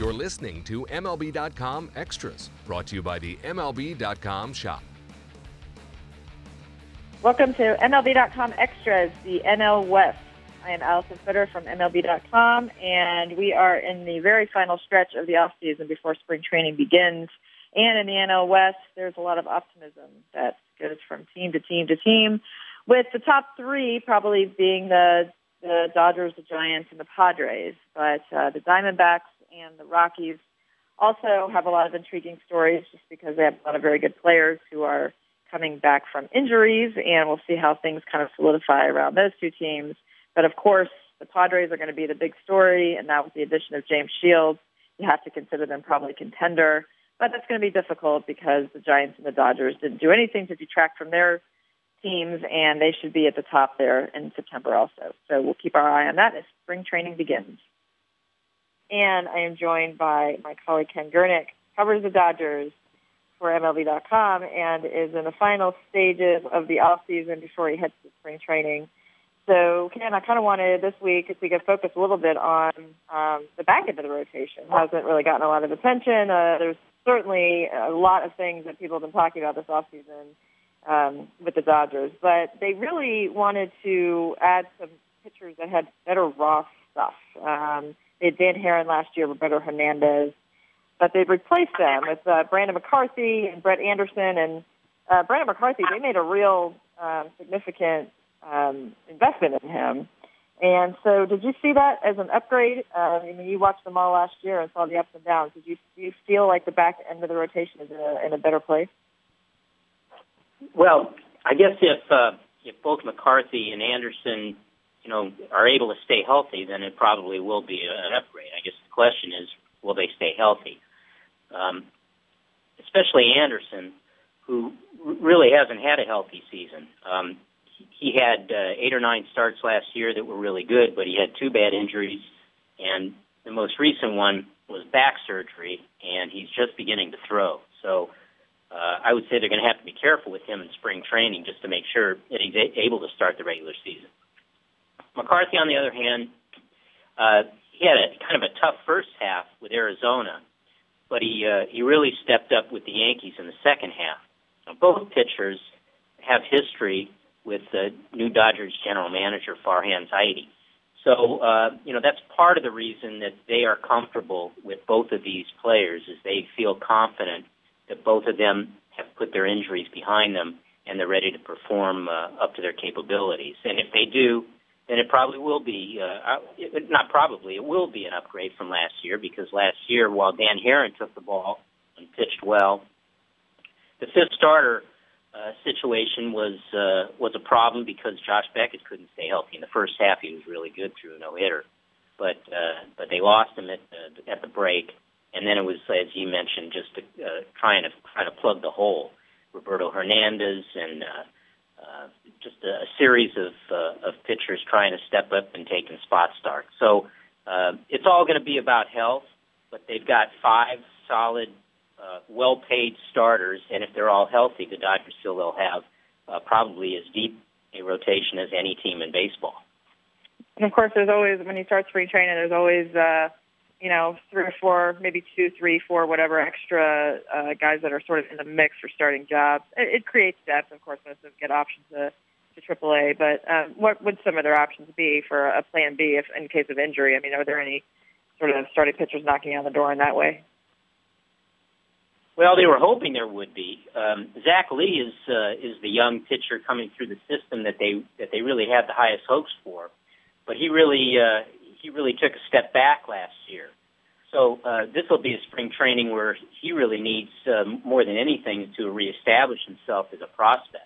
You're listening to MLB.com Extras, brought to you by the MLB.com shop. Welcome to MLB.com Extras, the NL West. I am Allison Fitter from MLB.com, and we are in the very final stretch of the offseason before spring training begins. And in the NL West, there's a lot of optimism that goes from team to team to team, with the top three probably being the Dodgers, the Giants, and the Padres. But the Diamondbacks and the Rockies also have a lot of intriguing stories just because they have a lot of very good players who are coming back from injuries, and we'll see how things kind of solidify around those two teams. But, of course, the Padres are going to be the big story, and now with the addition of James Shields, you have to consider them probably contender. But that's going to be difficult because the Giants and the Dodgers didn't do anything to detract from their teams, and they should be at the top there in September also. So we'll keep our eye on that as spring training begins. And I am joined by my colleague Ken Gurnick, covers the Dodgers for MLB.com and is in the final stages of the offseason before he heads to spring training. So, Ken, I kind of wanted this week, if we could focus a little bit on the back end of the rotation. It hasn't really gotten a lot of attention. There's certainly a lot of things that people have been talking about this offseason with the Dodgers, but they really wanted to add some pitchers that had better raw stuff. They had Dan Herron last year, Roberto Hernandez, but they've replaced them with Brandon McCarthy and Brett Anderson. And Brandon McCarthy, they made a real significant investment in him. And so did you see that as an upgrade? I mean, you watched them all last year and saw the ups and downs. Do you feel like the back end of the rotation is in a better place? Well, I guess if both McCarthy and Anderson, are able to stay healthy, then it probably will be an upgrade. I guess the question is, will they stay healthy? Especially Anderson, who really hasn't had a healthy season. He had 8 or 9 starts last year that were really good, but he had 2 bad injuries, and the most recent one was back surgery, and he's just beginning to throw. So I would say they're going to have to be careful with him in spring training just to make sure that he's able to start the regular season. McCarthy, on the other hand, he had a kind of a tough first half with Arizona, but he really stepped up with the Yankees in the second half. Now, both pitchers have history with the new Dodgers general manager, Farhan Zaidi. So, that's part of the reason that they are comfortable with both of these players is they feel confident that both of them have put their injuries behind them and they're ready to perform up to their capabilities. And if they do, then it probably will be, it will be an upgrade from last year, because last year, while Dan Herron took the ball and pitched well, the fifth starter situation was a problem because Josh Beckett couldn't stay healthy. In the first half, he was really good through a no-hitter, but they lost him at the break, and then it was, as you mentioned, just trying to plug the hole. Roberto Hernandez and just a series of pitchers trying to step up and taking spot starts. So it's all going to be about health, but they've got 5 solid, well-paid starters, and if they're all healthy, the Dodgers feel they'll have probably as deep a rotation as any team in baseball. And, of course, there's always, when you start spring training, there's always 3 or 4, maybe 2, 3, 4, whatever extra guys that are sort of in the mix for starting jobs. It creates depth. Of course, most of them get options to AAA. But what would some of their options be for a plan B if in case of injury? I mean, are there any sort of starting pitchers knocking on the door in that way? Well, they were hoping there would be. Zach Lee is the young pitcher coming through the system that they really had the highest hopes for, but he really took a step back last year. So this will be a spring training where he really needs more than anything to reestablish himself as a prospect.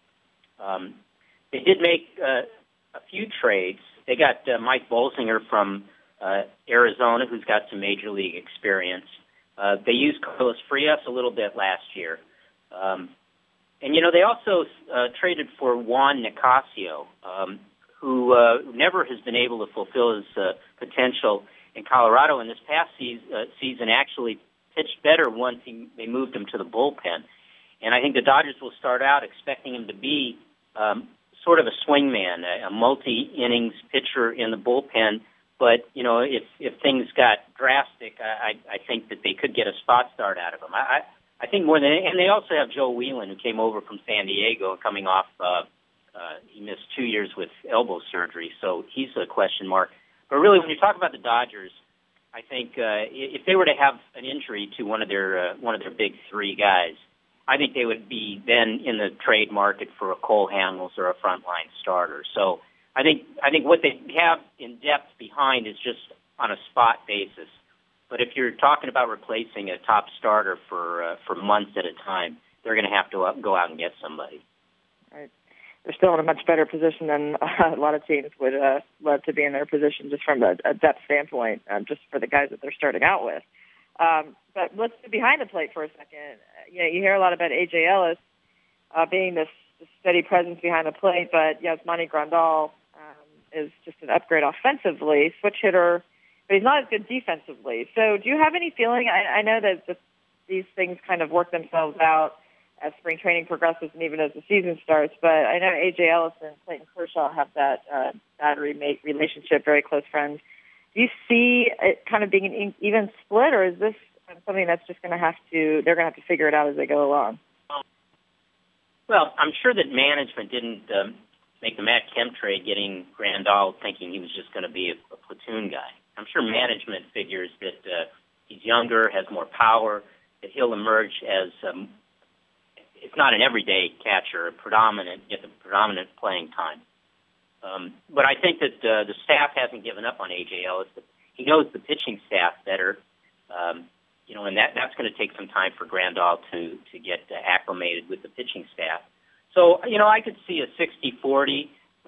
They did make a few trades. They got Mike Bolsinger from Arizona, who's got some major league experience. They used Carlos Frias a little bit last year. And, they also traded for Juan Nicasio, who never has been able to fulfill his potential in Colorado. And this past season actually pitched better once they moved him to the bullpen. And I think the Dodgers will start out expecting him to be sort of a swingman, a multi-innings pitcher in the bullpen, But, if things got drastic, I think that they could get a spot start out of him. I think more than, and they also have Joe Whelan, who came over from San Diego coming off, he missed 2 years with elbow surgery, so he's a question mark. But really, when you talk about the Dodgers, I think if they were to have an injury to one of their big three guys, I think they would be then in the trade market for a Cole Hamels or a frontline starter. So I think what they have in depth behind is just on a spot basis. But if you're talking about replacing a top starter for months at a time, they're going to have to go out and get somebody. Right. They're still in a much better position than a lot of teams would love to be in their position, just from a depth standpoint, just for the guys that they're starting out with. But let's get behind the plate for a second. You hear a lot about A.J. Ellis being this steady presence behind the plate, but Yasmani Grandal is just an upgrade offensively, switch hitter, but he's not as good defensively. So do you have any feeling? I know that these things kind of work themselves out as spring training progresses and even as the season starts, but I know A.J. Ellis and Clayton Kershaw have that battery-mate relationship, very close friends. Do you see it kind of being an even split, or is this something that's just they're going to have to figure it out as they go along? Well, I'm sure that management didn't make the Matt Kemp trade getting Grandal thinking he was just going to be a platoon guy. I'm sure management figures that he's younger, has more power, that he'll emerge as, if not an everyday catcher, get the predominant playing time. But I think that the staff hasn't given up on A.J. Ellis. He knows the pitching staff better, and that's going to take some time for Grandal to get acclimated with the pitching staff. So, I could see a 60-40,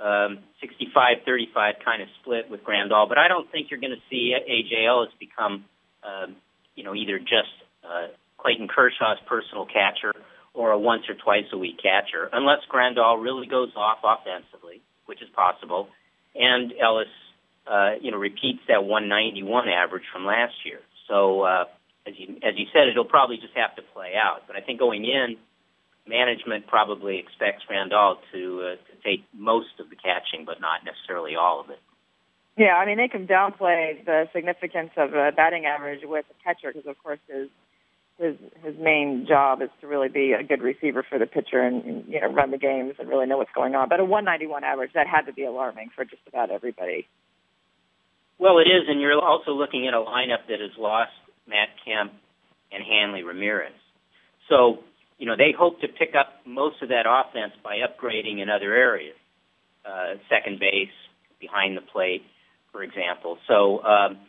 65-35 kind of split with Grandal, but I don't think you're going to see A.J. Ellis become, either just Clayton Kershaw's personal catcher or a once or twice a week catcher, unless Grandal really goes off offensively, which is possible, and Ellis, repeats that 191 average from last year. So, as you said, it'll probably just have to play out. But I think going in, management probably expects Grandal to take most of the catching, but not necessarily all of it. Yeah, I mean, they can downplay the significance of a batting average with a catcher because, of course, his main job is to really be a good receiver for the pitcher and run the games and really know what's going on. But a 191 average, that had to be alarming for just about everybody. Well, it is, and you're also looking at a lineup that has lost Matt Kemp and Hanley Ramirez. So, they hope to pick up most of that offense by upgrading in other areas, second base, behind the plate, for example. So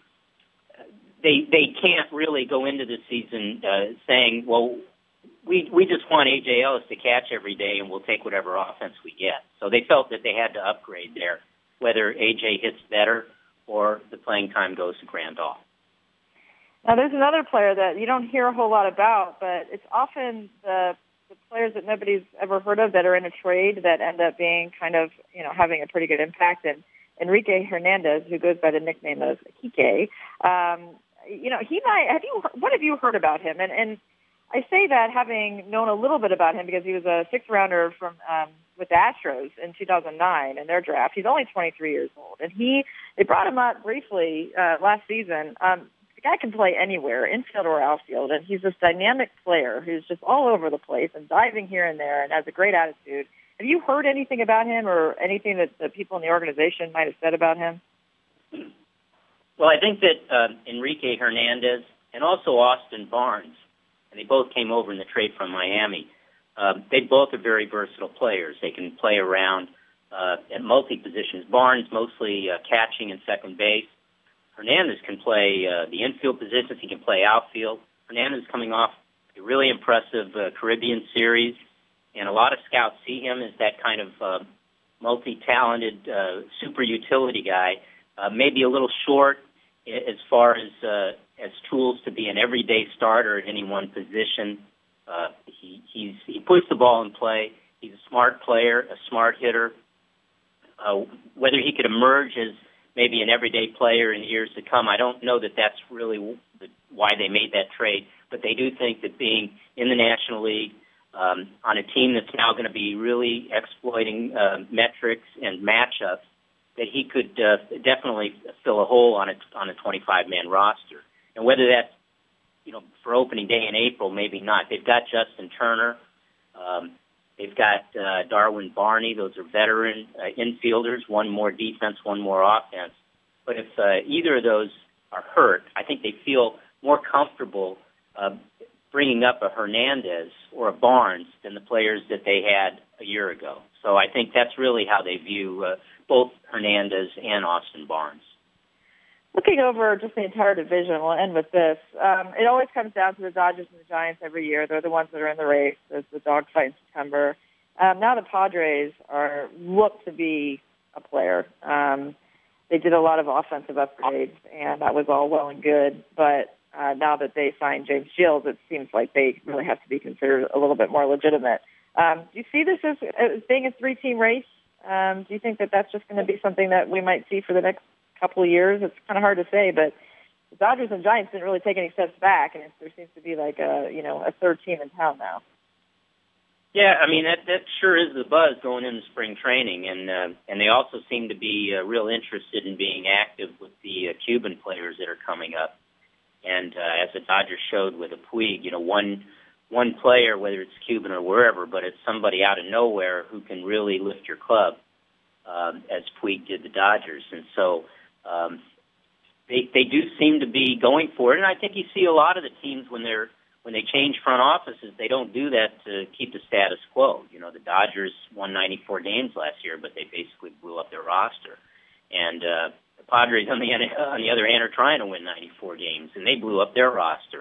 they can't really go into the season saying, well, we just want A.J. Ellis to catch every day and we'll take whatever offense we get. So they felt that they had to upgrade there, whether A.J. hits better or the playing time goes to Grandal. Now, there's another player that you don't hear a whole lot about, but it's often the players that nobody's ever heard of that are in a trade that end up being kind of, having a pretty good impact. And Enrique Hernandez, who goes by the nickname of Kike, he might. What have you heard about him? And I say that having known a little bit about him because he was a sixth rounder from with the Astros in 2009 in their draft. He's only 23 years old, and they brought him up briefly last season. The guy can play anywhere, infield or outfield, and he's this dynamic player who's just all over the place and diving here and there and has a great attitude. Have you heard anything about him or anything that the people in the organization might have said about him? Well, I think that Enrique Hernandez and also Austin Barnes, and they both came over in the trade from Miami, they both are very versatile players. They can play around at multi-positions. Barnes mostly catching and second base. Hernandez can play the infield positions. He can play outfield. Hernandez is coming off a really impressive Caribbean series, and a lot of scouts see him as that kind of multi-talented super utility guy. Maybe a little short as far as tools to be an everyday starter at any one position. He puts the ball in play. He's a smart player, a smart hitter. Whether he could emerge as maybe an everyday player in years to come, I don't know that that's really why they made that trade. But they do think that being in the National League on a team that's now going to be really exploiting metrics and matchups, that he could definitely fill a hole on a 25-man roster. And whether that's for opening day in April, maybe not. They've got Justin Turner. They've got Darwin Barney. Those are veteran infielders, one more defense, one more offense. But if either of those are hurt, I think they feel more comfortable bringing up a Hernandez or a Barnes than the players that they had a year ago. So I think that's really how they view both Hernandez and Austin Barnes. Looking over just the entire division, we'll end with this. It always comes down to the Dodgers and the Giants every year. They're the ones that are in the race. There's the dogfight in September. Now the Padres look to be a player. They did a lot of offensive upgrades, and that was all well and good. But now that they signed James Shields, it seems like they really have to be considered a little bit more legitimate. Do you see this as being a three-team race? Do you think that that's just going to be something that we might see for the next couple of years? It's kind of hard to say, but the Dodgers and Giants didn't really take any steps back, and there seems to be like a third team in town now. Yeah, I mean that sure is the buzz going into spring training, and they also seem to be real interested in being active with the Cuban players that are coming up. And as the Dodgers showed with a Puig, one player, whether it's Cuban or wherever, but it's somebody out of nowhere who can really lift your club, as Puig did the Dodgers. And so they do seem to be going for it. And I think you see a lot of the teams when they change front offices, they don't do that to keep the status quo. The Dodgers won 94 games last year, but they basically blew up their roster. And the Padres, on the other hand, are trying to win 94 games, and they blew up their roster.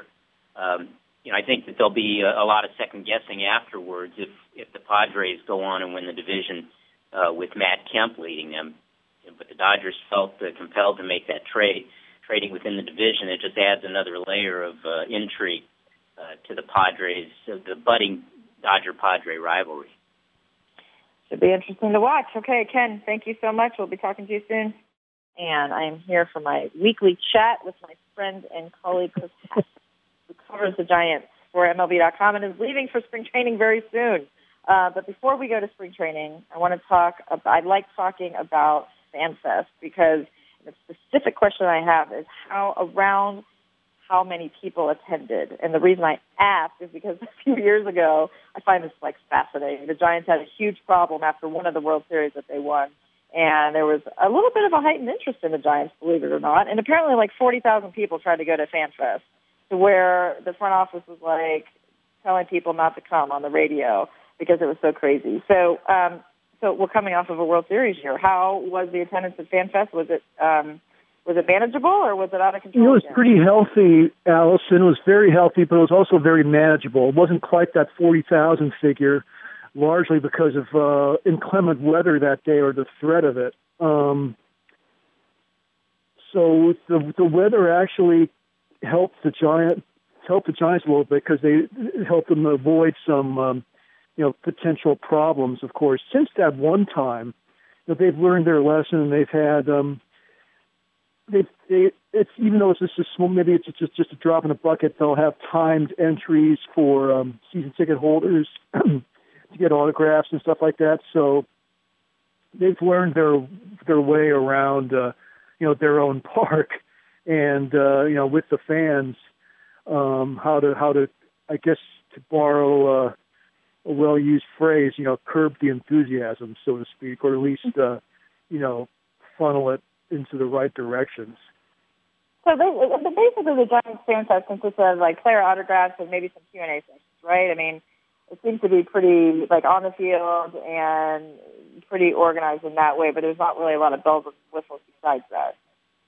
I think that there'll be a lot of second-guessing afterwards if the Padres go on and win the division with Matt Kemp leading them. But the Dodgers felt compelled to make that trading within the division. It just adds another layer of intrigue to the Padres, the budding Dodger-Padre rivalry. Should be interesting to watch. Okay, Ken, thank you so much. We'll be talking to you soon. And I am here for my weekly chat with my friend and colleague, Chris Hess, who covers the Giants for MLB.com and is leaving for spring training very soon. But before we go to spring training, I like talking about FanFest because the specific question I have is how many people attended. And the reason I ask is because a few years ago, I find this fascinating. The Giants had a huge problem after one of the World Series that they won. And there was a little bit of a heightened interest in the Giants, believe it or not. And apparently 40,000 people tried to go to FanFest, to where the front office was telling people not to come on the radio because it was so crazy. So we're coming off of a World Series year. How was the attendance at FanFest? Was it manageable or was it out of control? It was pretty healthy, Allison. It was very healthy, but it was also very manageable. It wasn't quite that 40,000 figure, largely because of inclement weather that day or the threat of it. So the weather actually helped the Giants a little bit because they helped them avoid some potential problems. Of course, since that one time, they've learned their lesson and they've had it's even though it's just a small, maybe it's just a drop in the bucket. They'll have timed entries for season ticket holders to get autographs and stuff like that. So they've learned their way around, their own park, and with the fans, how to I guess to borrow a well-used phrase, curb the enthusiasm, so to speak, or at least funnel it into the right directions. So basically the Giants FanFest consists of player autographs and maybe some Q&A sessions, right? I mean, it seems to be pretty on the field and pretty organized in that way, but there's not really a lot of bells and whistles besides that.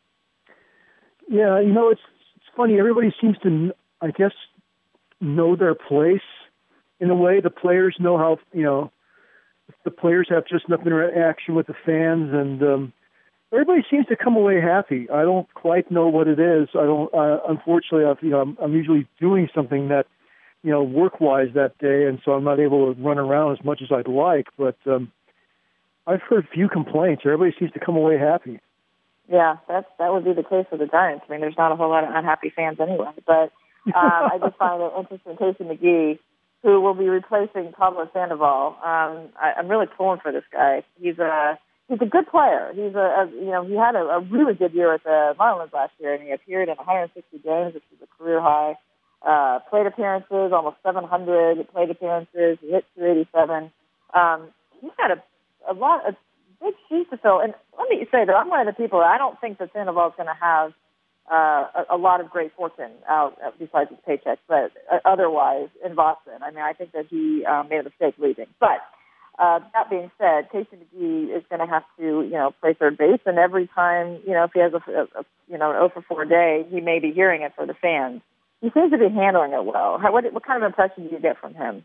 Yeah, it's funny. Everybody seems to, I guess, know their place in a way. The players know how, the players have just enough interaction with the fans, and everybody seems to come away happy. I don't quite know what it is. Unfortunately, I'm usually doing something that, work-wise that day, and so I'm not able to run around as much as I'd like. But I've heard few complaints. Everybody seems to come away happy. Yeah, that would be the case for the Giants. I mean, there's not a whole lot of unhappy fans anyway. But I just find it interesting. Casey McGee, who will be replacing Pablo Sandoval, I'm really pulling for this guy. He's he's a good player. He's he had a really good year at the Marlins last year, and he appeared in 160 games, which is a career high. Plate appearances, almost 700 plate appearances. He hit 287. He's got a lot of big shoes to fill. And let me say that I'm one of the people that I don't think that Sandoval is going to have a lot of great fortune out besides his paycheck, but otherwise in Boston. I mean, I think that he made a mistake leaving. But that being said, Casey McGee is going to have to, play third base, and every time, if he has an 0 for 4 day, he may be hearing it for the fans. He seems to be handling it well. What kind of impression do you get from him?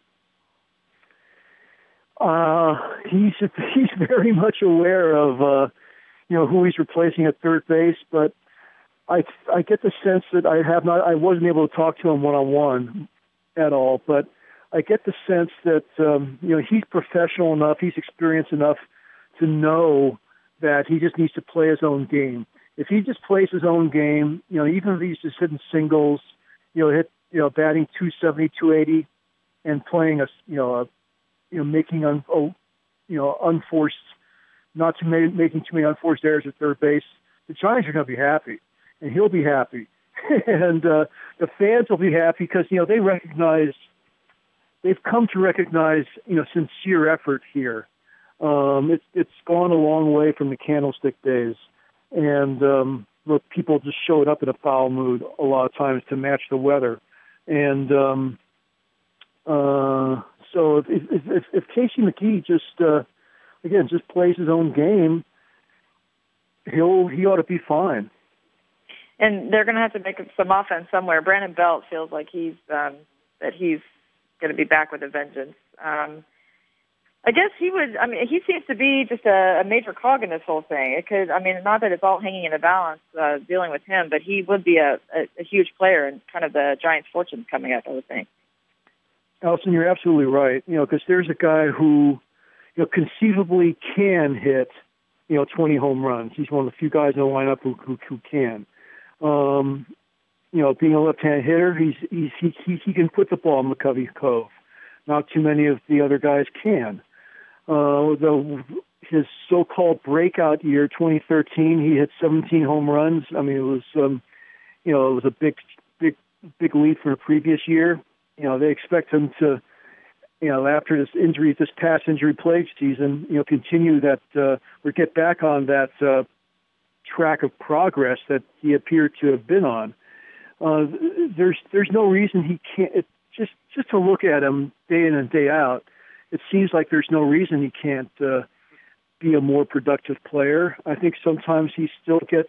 He's very much aware of who he's replacing at third base, but I get the sense that I wasn't able to talk to him one-on-one at all, but I get the sense that he's professional enough, he's experienced enough to know that he just needs to play his own game. If he just plays his own game, even if he's just hitting singles, batting 270, 280, and playing making unforced, making too many unforced errors at third base, the Giants are going to be happy, and he'll be happy, and the fans will be happy because they've come to recognize sincere effort here. It's gone a long way from the candlestick days, and people just showed up in a foul mood a lot of times to match the weather, and so if Casey McGee just plays his own game, he ought to be fine. And they're going to have to make some offense somewhere. Brandon Belt feels like he's going to be back with a vengeance. I guess he would. I mean, he seems to be just a major cog in this whole thing. It could. I mean, not that it's all hanging in the balance dealing with him, but he would be a huge player in kind of the Giants' fortunes coming up, I would think. Allison, you're absolutely right. Because there's a guy who, conceivably can hit, 20 home runs. He's one of the few guys in the lineup who can. Being a left-handed hitter, he can put the ball in McCovey Cove. Not too many of the other guys can. His so-called breakout year, 2013, he hit 17 home runs. I mean, it was a big lead from the previous year. They expect him to, after this past injury-plagued season, continue that or get back on that track of progress that he appeared to have been on. There's no reason he can't. Just to look at him day in and day out, it seems like there's no reason he can't be a more productive player. I think sometimes he still gets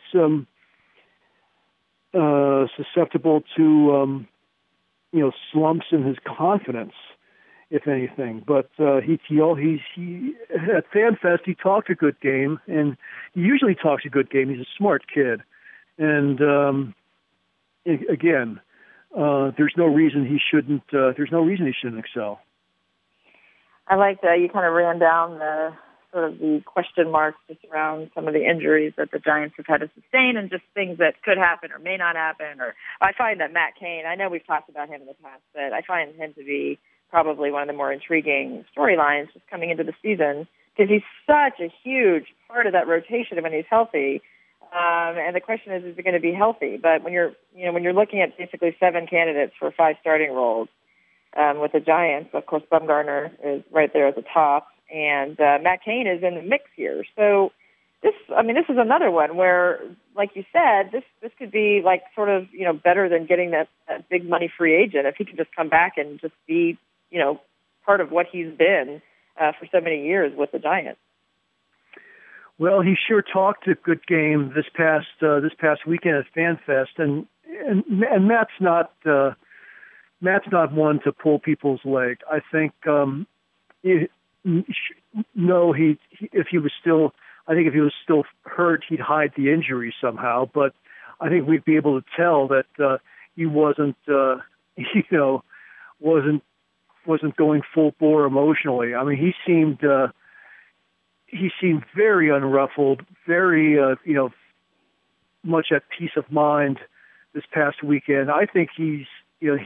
susceptible to slumps in his confidence, if anything. But he at FanFest he talked a good game, and he usually talks a good game. He's a smart kid, and again, there's no reason he shouldn't. There's no reason he shouldn't excel. I like that you kind of ran down the question marks just around some of the injuries that the Giants have had to sustain and just things that could happen or may not happen. Or I find that Matt Cain, I know we've talked about him in the past, but I find him to be probably one of the more intriguing storylines just coming into the season because he's such a huge part of that rotation when he's healthy. And the question is he going to be healthy? But when you're looking at basically 7 candidates for 5 starting roles with the Giants, of course, Bumgarner is right there at the top. And Matt Cain is in the mix here. So this is another one where, like you said, this could be like sort of, better than getting that big money free agent if he can just come back and just be, part of what he's been for so many years with the Giants. Well, he sure talked a good game this past weekend at FanFest, and Matt's not one to pull people's leg. I think if he was still hurt, he'd hide the injury somehow. But I think we'd be able to tell that he wasn't going full bore emotionally. I mean, he seemed very unruffled, very much at peace of mind this past weekend. I think he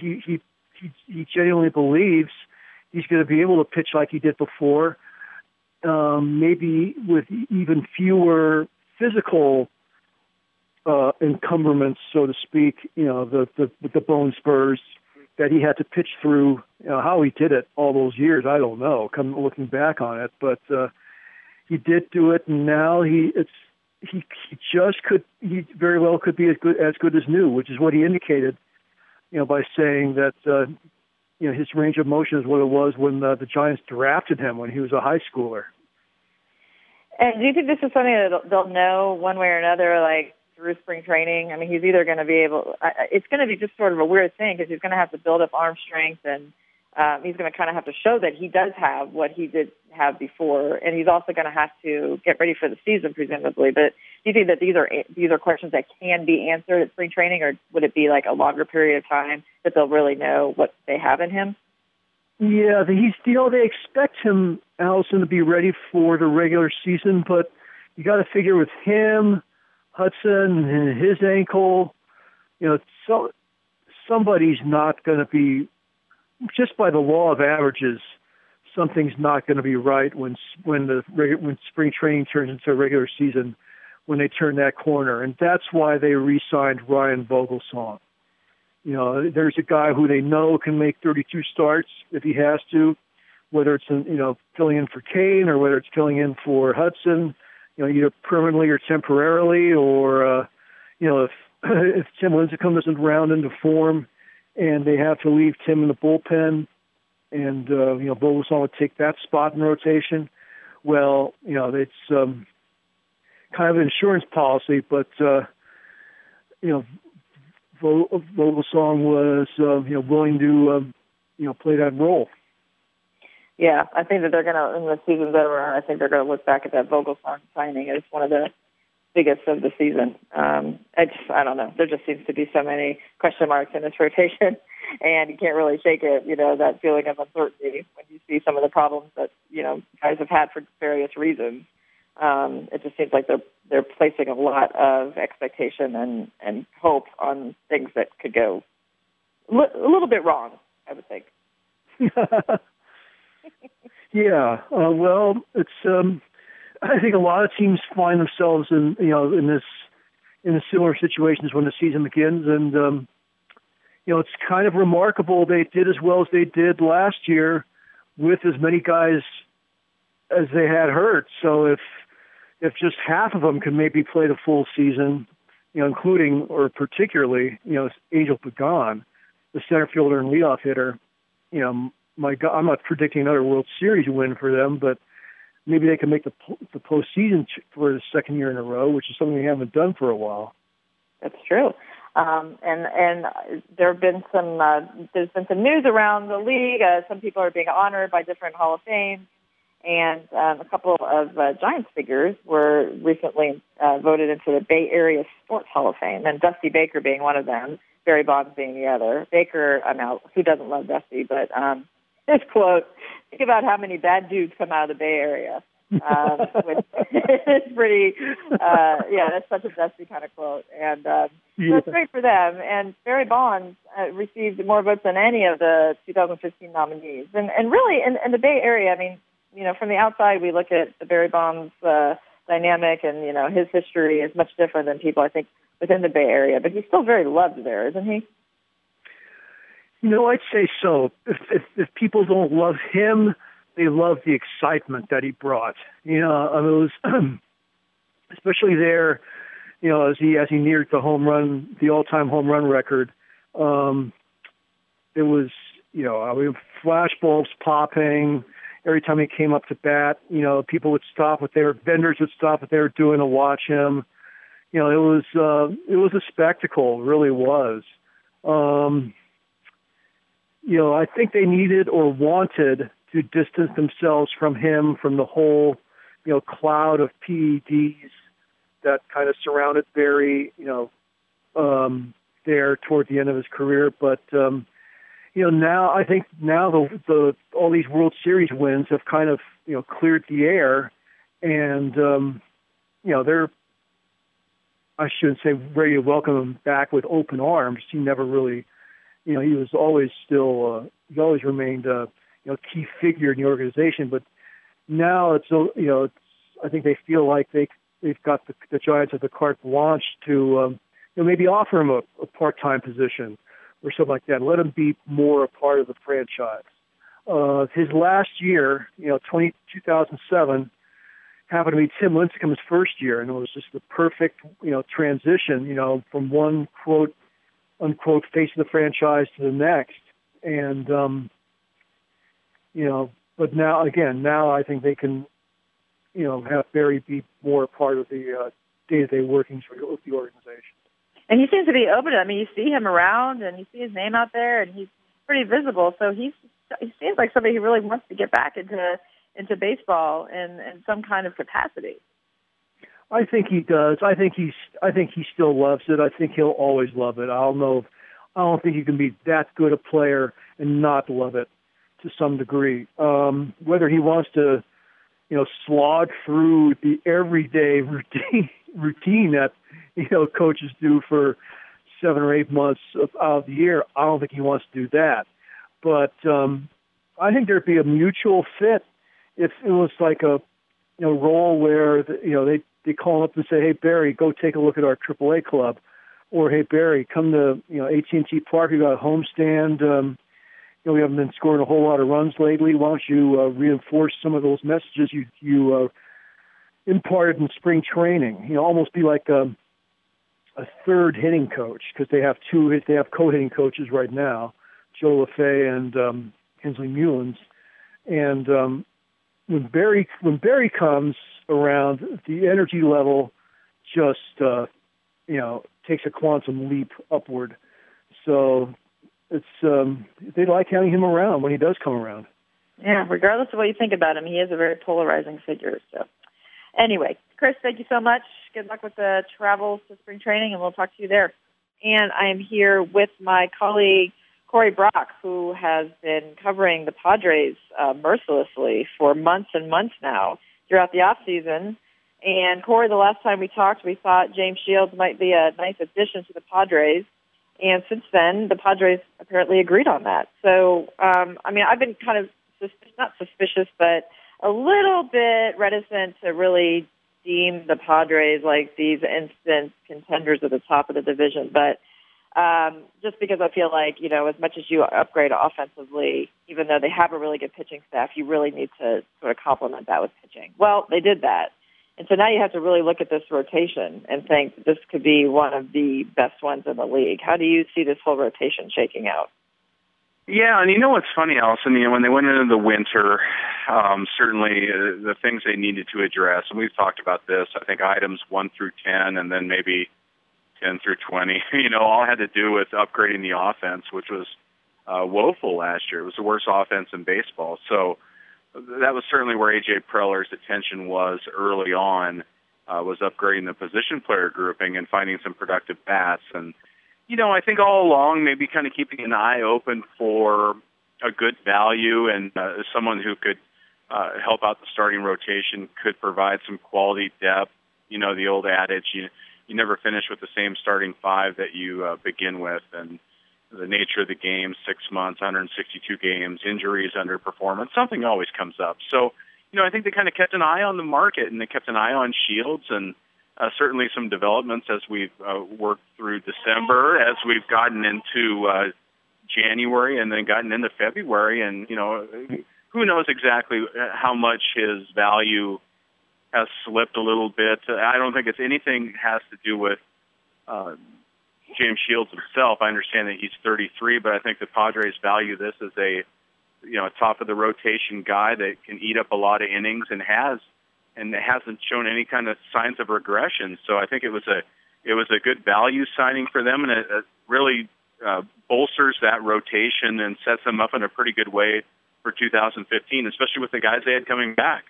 genuinely believes he's going to be able to pitch like he did before. maybe with even fewer physical encumbrance, so to speak, the bone spurs that he had to pitch through. How he did it all those years, I don't know. Looking back on it, but he did do it, and now he very well could be as good as new, which is what he indicated, by saying that his range of motion is what it was when the Giants drafted him when he was a high schooler. And do you think this is something that they'll know one way or another, like through spring training? I mean, he's either going to be it's going to be just sort of a weird thing because he's going to have to build up arm strength, and he's going to kind of have to show that he does have what he did have before, and he's also going to have to get ready for the season, presumably. But do you think that these are questions that can be answered at spring training, or would it be like a longer period of time that they'll really know what they have in him? Yeah, they expect him, Allison, to be ready for the regular season, but you got to figure with him, Hudson, and his ankle, so somebody's not going to be, just by the law of averages, something's not going to be right when spring training turns into a regular season, when they turn that corner, and that's why they re-signed Ryan Vogelsong. There's a guy who they know can make 32 starts if he has to, whether it's filling in for Kane or whether it's filling in for Hudson, either permanently or temporarily, or if Tim Lincecum doesn't round into form and they have to leave Tim in the bullpen, and Vogelsong would take that spot in rotation. Well, it's kind of an insurance policy, but Vogelsong was willing to play that role. Yeah, I think that they're going to, in the season's over, I think they're going to look back at that Vogelsong signing as one of the biggest of the season. I don't know. There just seems to be so many question marks in this rotation, and you can't really shake it, that feeling of uncertainty when you see some of the problems that, guys have had for various reasons. It just seems like they're placing a lot of expectation and hope on things that could go a little bit wrong, I would think. Yeah. Well, it's. I think a lot of teams find themselves in similar situations when the season begins, and it's kind of remarkable they did as well as they did last year with as many guys as they had hurt. So if just half of them can maybe play the full season, including or particularly, Angel Pagan, the center fielder and leadoff hitter, my God, I'm not predicting another World Series win for them, but maybe they can make the postseason for the second year in a row, which is something they haven't done for a while. That's true. And there's been some news around the league. Some people are being honored by different Hall of Fames. And a couple of Giants figures were recently voted into the Bay Area Sports Hall of Fame, and Dusty Baker being one of them, Barry Bonds being the other. Baker, who doesn't love Dusty, but his quote, think about how many bad dudes come out of the Bay Area. Which is pretty, that's such a Dusty kind of quote. And that's great for them. And Barry Bonds received more votes than any of the 2015 nominees. And really, in the Bay Area, from the outside, we look at the Barry Bonds dynamic, and, his history is much different than people, I think, within the Bay Area. But he's still very loved there, isn't he? I'd say so. If people don't love him, they love the excitement that he brought. It was especially there, as he neared the all-time home run record. It was, flashbulbs popping every time he came up to bat. People would stop vendors would stop what they were doing to watch him. It was a spectacle. It really was. I think they needed or wanted to distance themselves from him, from the whole, cloud of PEDs that kind of surrounded Barry, there toward the end of his career. But, now I think all these World Series wins have kind of, cleared the air, and, they're, I shouldn't say ready to welcome him back with open arms. He never really, he was always still, he always remained, key figure in the organization, but now it's I think they feel like they've got the Giants have the carte blanche to maybe offer him a part-time position or something like that. Let him be more a part of the franchise. His last year, 2007, happened to be Tim Lincecum's first year, and it was just the perfect, transition, from one quote unquote face of the franchise to the next. And, but now I think they can, have Barry be more a part of the day-to-day workings of the organization. And he seems to be open to it. I mean, you see him around, and you see his name out there, and he's pretty visible. So he seems like somebody who really wants to get back into baseball in some kind of capacity. I think he does. I think he still loves it. I think he'll always love it. I don't think you can be that good a player and not love it to some degree. Whether he wants to, slog through the everyday routine that coaches do for 7 or 8 months out of the year, I don't think he wants to do that. But I think there'd be a mutual fit if it was like a role where they call up and say, "Hey Barry, go take a look at our AAA club," or "Hey Barry, come to AT&T Park. We got a homestand. We haven't been scoring a whole lot of runs lately. Why don't you reinforce some of those messages you imparted in spring training? Almost be like a third hitting coach, because they have co-hitting coaches right now, Joe LaFay and Hensley Mullins. And when Barry comes around, the energy level just takes a quantum leap upward. So it's they like having him around when he does come around. Yeah, regardless of what you think about him, he is a very polarizing figure. So anyway, Chris, thank you so much. Good luck with the travels to spring training, and we'll talk to you there. And I am here with my colleague, Corey Brock, who has been covering the Padres mercilessly for months and months now throughout the offseason. And, Corey, the last time we talked, we thought James Shields might be a nice addition to the Padres. And since then, the Padres apparently agreed on that. So, I've been kind of not suspicious, but a little bit reticent to really deem the Padres like these instant contenders at the top of the division. But just because I feel like, as much as you upgrade offensively, even though they have a really good pitching staff, you really need to sort of complement that with pitching. Well, they did that. And so now you have to really look at this rotation and think this could be one of the best ones in the league. How do you see this whole rotation shaking out? Yeah, and what's funny, Allison, when they went into the winter, certainly the things they needed to address, and we've talked about this, I think items 1 through 10 and then maybe 10 through 20, all had to do with upgrading the offense, which was woeful last year. It was the worst offense in baseball. So that was certainly where A.J. Preller's attention was early on, was upgrading the position player grouping and finding some productive bats. And, I think all along maybe kind of keeping an eye open for a good value and someone who could help out the starting rotation, could provide some quality depth. The old adage, you never finish with the same starting five that you begin with. And the nature of the game, 6 months, 162 games, injuries, underperformance, something always comes up. So, I think they kind of kept an eye on the market, and they kept an eye on Shields, and certainly some developments as we've worked through December, as we've gotten into January and then gotten into February. And, who knows exactly how much his value has slipped a little bit. I don't think it's anything has to do with James Shields himself. I understand that he's 33, but I think the Padres value this as a top of the rotation guy that can eat up a lot of innings and hasn't shown any kind of signs of regression. So I think it was a good value signing for them, and it really bolsters that rotation and sets them up in a pretty good way for 2015, especially with the guys they had coming back.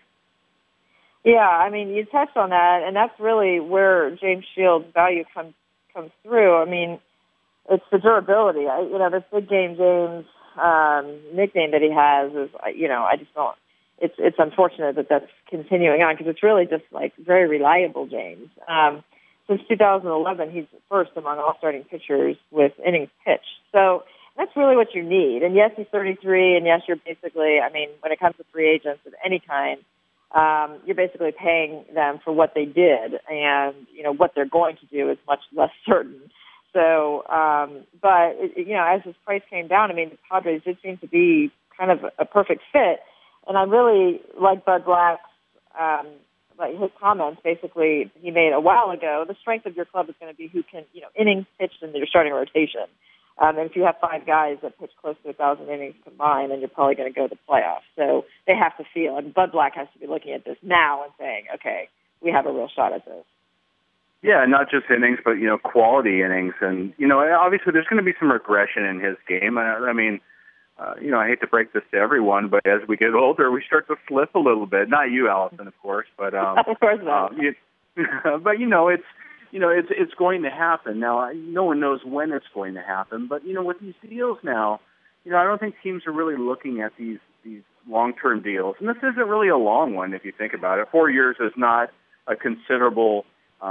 Yeah, you touched on that, and that's really where James Shields' value comes through. It's the durability. This Big Game James nickname that he has is, I just don't. It's unfortunate that that's continuing on, because it's really just like very reliable James. Since 2011, he's first among all starting pitchers with innings pitched. So that's really what you need. And yes, he's 33, and yes, you're basically, when it comes to free agents of any kind, you're basically paying them for what they did, and what they're going to do is much less certain. So, but as his price came down, I mean, the Padres did seem to be kind of a perfect fit, and I really like Bud Black's like his comments. Basically, he made a while ago. The strength of your club is going to be who can innings pitched in your starting rotation. And if you have 5 guys that pitch close to 1,000 innings combined, then you're probably going to go to the playoffs. So they have to feel, and Bud Black has to be looking at this now and saying, okay, we have a real shot at this. Yeah, not just innings, but, quality innings. And, obviously there's going to be some regression in his game. I mean, I hate to break this to everyone, but as we get older, we start to slip a little bit. Not you, Allison, of course, but of course not. But it's going to happen. Now, no one knows when it's going to happen, but with these deals now, I don't think teams are really looking at these long-term deals. And this isn't really a long one if you think about it. 4 years is not a considerable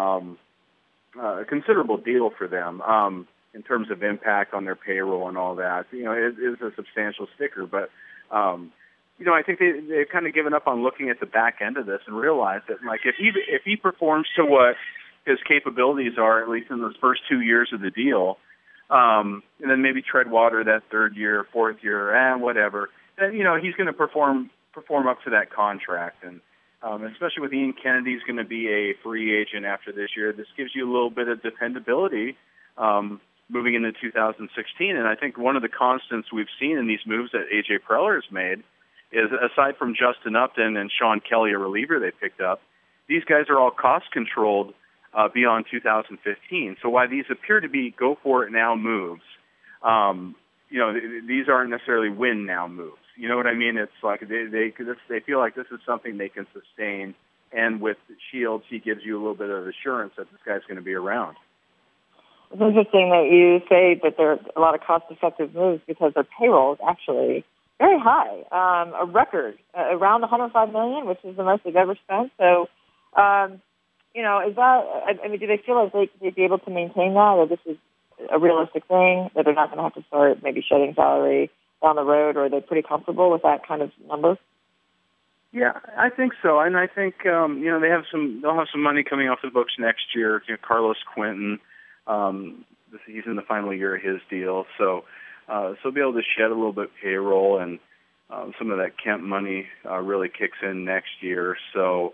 deal for them. In terms of impact on their payroll and all that. It is a substantial sticker, but, I think they've kind of given up on looking at the back end of this and realized that, like, if he performs to what his capabilities are, at least in those first 2 years of the deal, and then maybe tread water that 3rd year, 4th year, whatever, then, he's going to perform up to that contract. And especially with Ian Kennedy's going to be a free agent after this year, this gives you a little bit of dependability, moving into 2016. And I think one of the constants we've seen in these moves that A.J. Preller has made is, aside from Justin Upton and Sean Kelly, a reliever they picked up, these guys are all cost-controlled beyond 2015. So while these appear to be go-for-it-now moves, these aren't necessarily win-now moves. You know what I mean? It's like they feel like this is something they can sustain, and with Shields, he gives you a little bit of assurance that this guy's going to be around. It's interesting that you say that there are a lot of cost-effective moves because their payroll is actually very high, a record, around $105 million, which is the most they've ever spent. So, is that? I mean, do they feel like they'd be able to maintain that, or this is a realistic thing that they're not going to have to start maybe shedding salary down the road, or are they pretty comfortable with that kind of number? Yeah, I think so, and I think they'll have some money coming off the books next year. Carlos Quentin. He's in the final year of his deal, so be able to shed a little bit payroll, and some of that Kemp money really kicks in next year. So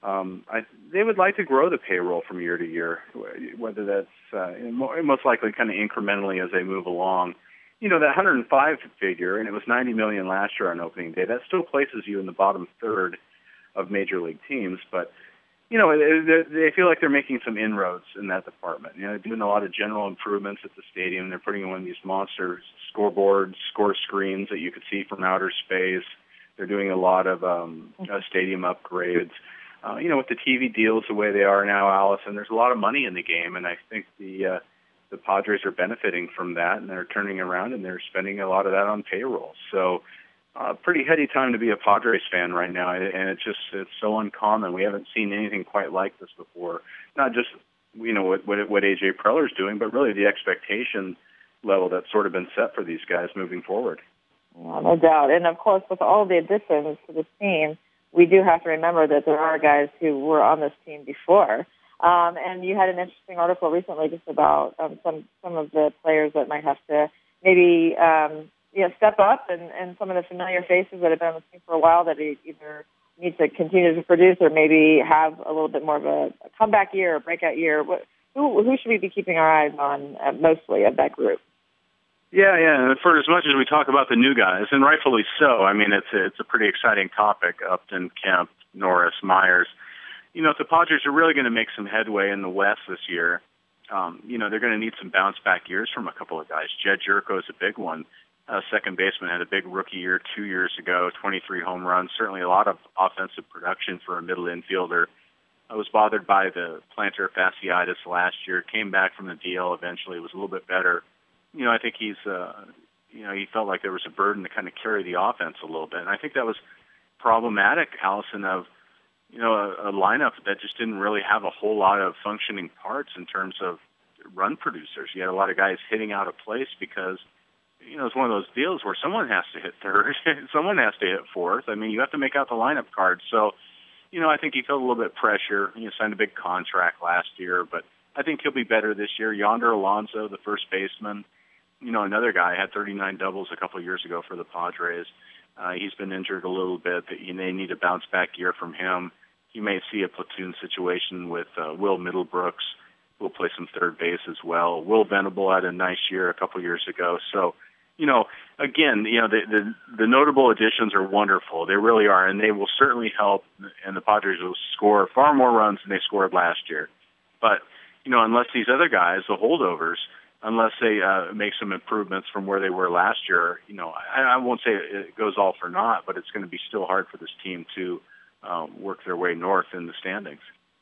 they would like to grow the payroll from year to year, whether that's most likely kind of incrementally as they move along. That 105 figure, and it was $90 million last year on opening day. That still places you in the bottom third of major league teams, but they feel like they're making some inroads in that department. Doing a lot of general improvements at the stadium. They're putting in one of these monster scoreboards, score screens that you could see from outer space. They're doing a lot of stadium upgrades. With the TV deals the way they are now, Allison, there's a lot of money in the game, and I think the Padres are benefiting from that, and they're turning around and they're spending a lot of that on payroll. So pretty heady time to be a Padres fan right now, and it's so uncommon. We haven't seen anything quite like this before. Not just what A.J. Preller's doing, but really the expectation level that's sort of been set for these guys moving forward. Yeah, no doubt. And of course, with all the additions to this team, we do have to remember that there are guys who were on this team before. And you had an interesting article recently just about some of the players that might have to maybe step up, and some of the familiar faces that have been on the team for a while that either need to continue to produce or maybe have a little bit more of a comeback year or breakout year. Who should we be keeping our eyes on mostly of that group? Yeah. For as much as we talk about the new guys, and rightfully so, I mean, it's a pretty exciting topic, Upton, Kemp, Norris, Myers. If the Padres are really going to make some headway in the West this year, they're going to need some bounce-back years from a couple of guys. Jed Jerko is a big one. Second baseman had a big rookie year 2 years ago, 23 home runs, certainly a lot of offensive production for a middle infielder. I was bothered by the plantar fasciitis last year, came back from the DL eventually, was a little bit better. I think he felt like there was a burden to kind of carry the offense a little bit. And I think that was problematic, Allison, of a lineup that just didn't really have a whole lot of functioning parts in terms of run producers. You had a lot of guys hitting out of place because, it's one of those deals where someone has to hit third, someone has to hit fourth. I mean, you have to make out the lineup card. So, I think he felt a little bit of pressure. He signed a big contract last year, but I think he'll be better this year. Yonder Alonso, the first baseman, another guy, had 39 doubles a couple of years ago for the Padres. He's been injured a little bit. They need a bounce-back year from him. You may see a platoon situation with Will Middlebrooks, who will play some third base as well. Will Venable had a nice year a couple of years ago. So, again, the notable additions are wonderful. They really are, and they will certainly help, and the Padres will score far more runs than they scored last year. But, unless these other guys, the holdovers, unless they make some improvements from where they were last year, I won't say it goes all for naught, but it's going to be still hard for this team to work their way north in the standings.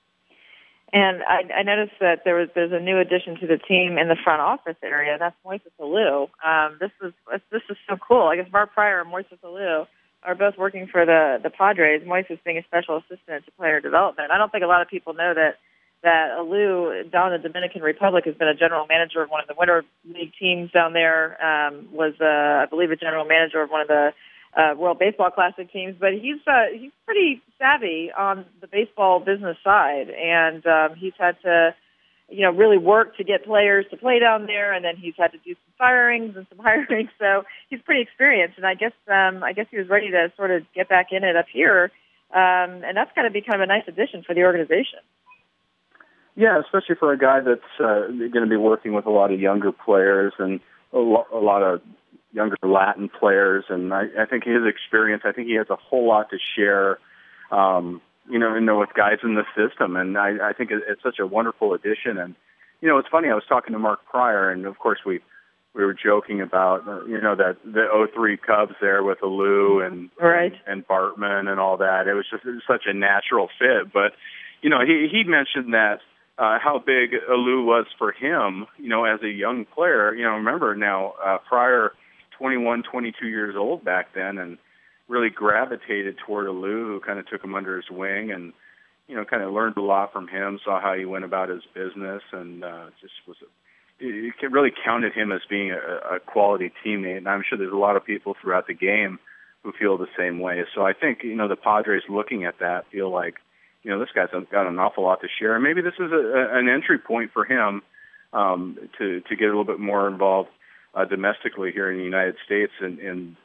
And I noticed that there's a new addition to the team in the front office area. That's Moises Alou. This is so cool. I guess Bart Pryor and Moises Alou are both working for the Padres. Moises being a special assistant to player development. I don't think a lot of people know that Alou down in the Dominican Republic has been a general manager of one of the Winter League teams down there. Was I believe a general manager of one of the World Baseball Classic teams, but he's pretty savvy on the baseball business side, and he's had to, really work to get players to play down there, and then he's had to do some firings and some hirings. So he's pretty experienced, and I guess he was ready to sort of get back in it up here, and that's got to be kind of a nice addition for the organization. Yeah, especially for a guy that's going to be working with a lot of younger players and a lot of younger Latin players, and I think his experience, I think he has a whole lot to share, with guys in the system, and I think it's such a wonderful addition. And, it's funny, I was talking to Mark Pryor, and of course we were joking about, that the 03 Cubs there with Alou and Bartman and all that. It was such a natural fit, but, he mentioned that how big Alou was for him, as a young player. Remember now, Pryor, 21, 22 years old back then, and really gravitated toward Alou, who kind of took him under his wing and, kind of learned a lot from him, saw how he went about his business, and it really counted him as being a quality teammate. And I'm sure there's a lot of people throughout the game who feel the same way. So I think, the Padres looking at that feel like, this guy's got an awful lot to share. And maybe this is an entry point for him to get a little bit more involved domestically here in the United States and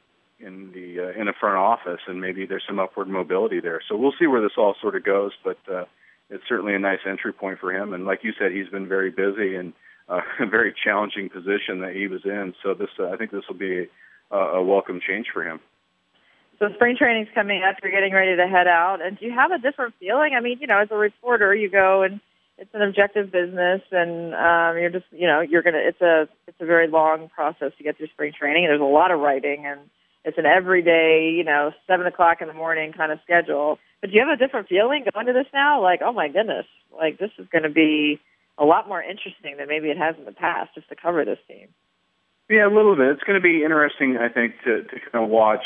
in the front office, and maybe there's some upward mobility there. So we'll see where this all sort of goes, but it's certainly a nice entry point for him. And like you said, he's been very busy and a very challenging position that he was in. So I think this will be a welcome change for him. So spring training's coming up. You're getting ready to head out, and do you have a different feeling? I mean, as a reporter, you go and it's an objective business, and you're just, it's a very long process to get through spring training. There's a lot of writing, and it's an everyday, 7:00 in the morning kind of schedule. But do you have a different feeling going to this now? Like, oh my goodness, like this is going to be a lot more interesting than maybe it has in the past just to cover this team. Yeah, a little bit. It's going to be interesting, I think, to kind of watch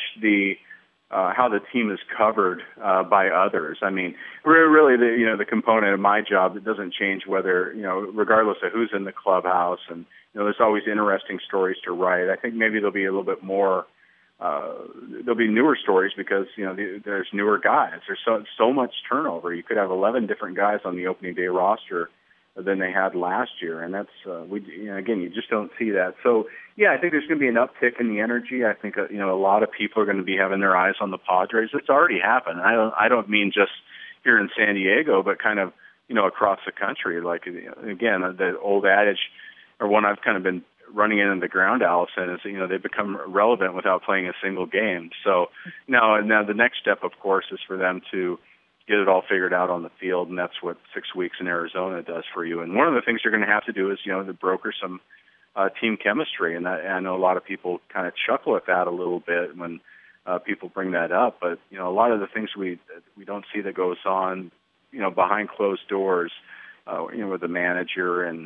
how the team is covered by others. I mean, really, the component of my job, it doesn't change whether, regardless of who's in the clubhouse, and there's always interesting stories to write. I think maybe there'll be a little bit more. There'll be newer stories because there's newer guys. There's so much turnover. You could have 11 different guys on the opening day roster than they had last year, and that's again, you just don't see that. So yeah, I think there's going to be an uptick in the energy. I think a lot of people are going to be having their eyes on the Padres. It's already happened. I don't mean just here in San Diego, but kind of across the country. Like again, the old adage, or one I've kind of been running into the ground, Allison, is they become relevant without playing a single game. So now the next step, of course, is for them to get it all figured out on the field, and that's what 6 weeks in Arizona does for you. And one of the things you're going to have to do is, to broker some team chemistry, and I know a lot of people kind of chuckle at that a little bit when people bring that up. But a lot of the things we don't see that goes on, behind closed doors, with the manager and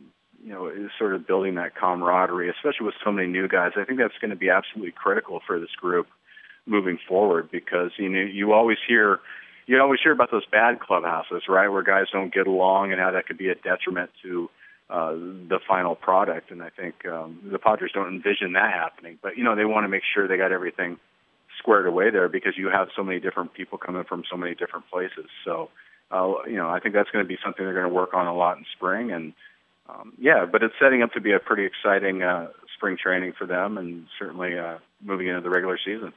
is sort of building that camaraderie, especially with so many new guys. I think that's going to be absolutely critical for this group moving forward, because you always hear about those bad clubhouses, right, where guys don't get along and how that could be a detriment to the final product. And I think the Padres don't envision that happening. But, they want to make sure they got everything squared away there because you have so many different people coming from so many different places. So, I think that's going to be something they're going to work on a lot in spring. And, but it's setting up to be a pretty exciting spring training for them and certainly moving into the regular season.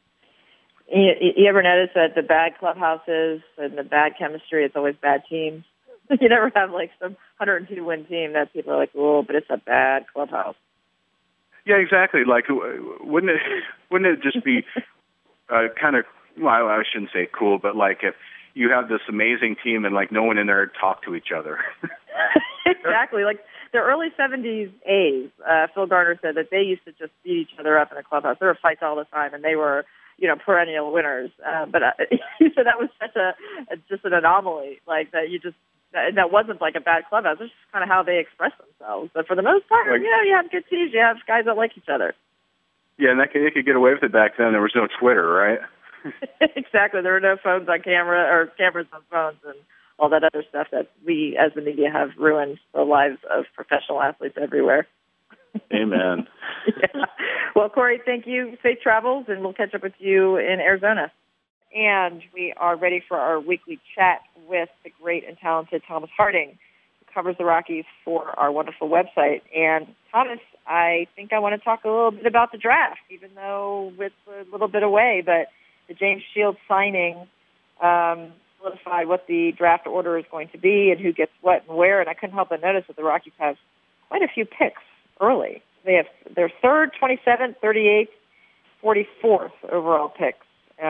You ever notice that the bad clubhouses and the bad chemistry, it's always bad teams? You never have like some 102-win team that people are like, oh, but it's a bad clubhouse. Yeah, exactly. Like, wouldn't it just be kind of, well, I shouldn't say cool, but like if you have this amazing team and like no one in there talk to each other. Exactly. Like the early 70s A's, Phil Garner said that they used to just beat each other up in a clubhouse. There were fights all the time, and they were, perennial winners. But he said that was such just an anomaly, like that that wasn't like a bad clubhouse. It's just kind of how they express themselves. But for the most part, you have good teams. You have guys that like each other. Yeah, and they could get away with it back then. There was no Twitter, right? Exactly. There were no phones on camera or cameras on phones and all that other stuff that we as the media have ruined the lives of professional athletes everywhere. Amen. Yeah. Well, Corey, thank you. Safe travels, and we'll catch up with you in Arizona. And we are ready for our weekly chat with the great and talented Thomas Harding, who covers the Rockies for our wonderful website. And Thomas, I think I want to talk a little bit about the draft, even though it's a little bit away, but the James Shields signing solidified what the draft order is going to be and who gets what and where. And I couldn't help but notice that the Rockies have quite a few picks early. They have their 3rd, 27th, 38th, 44th overall picks.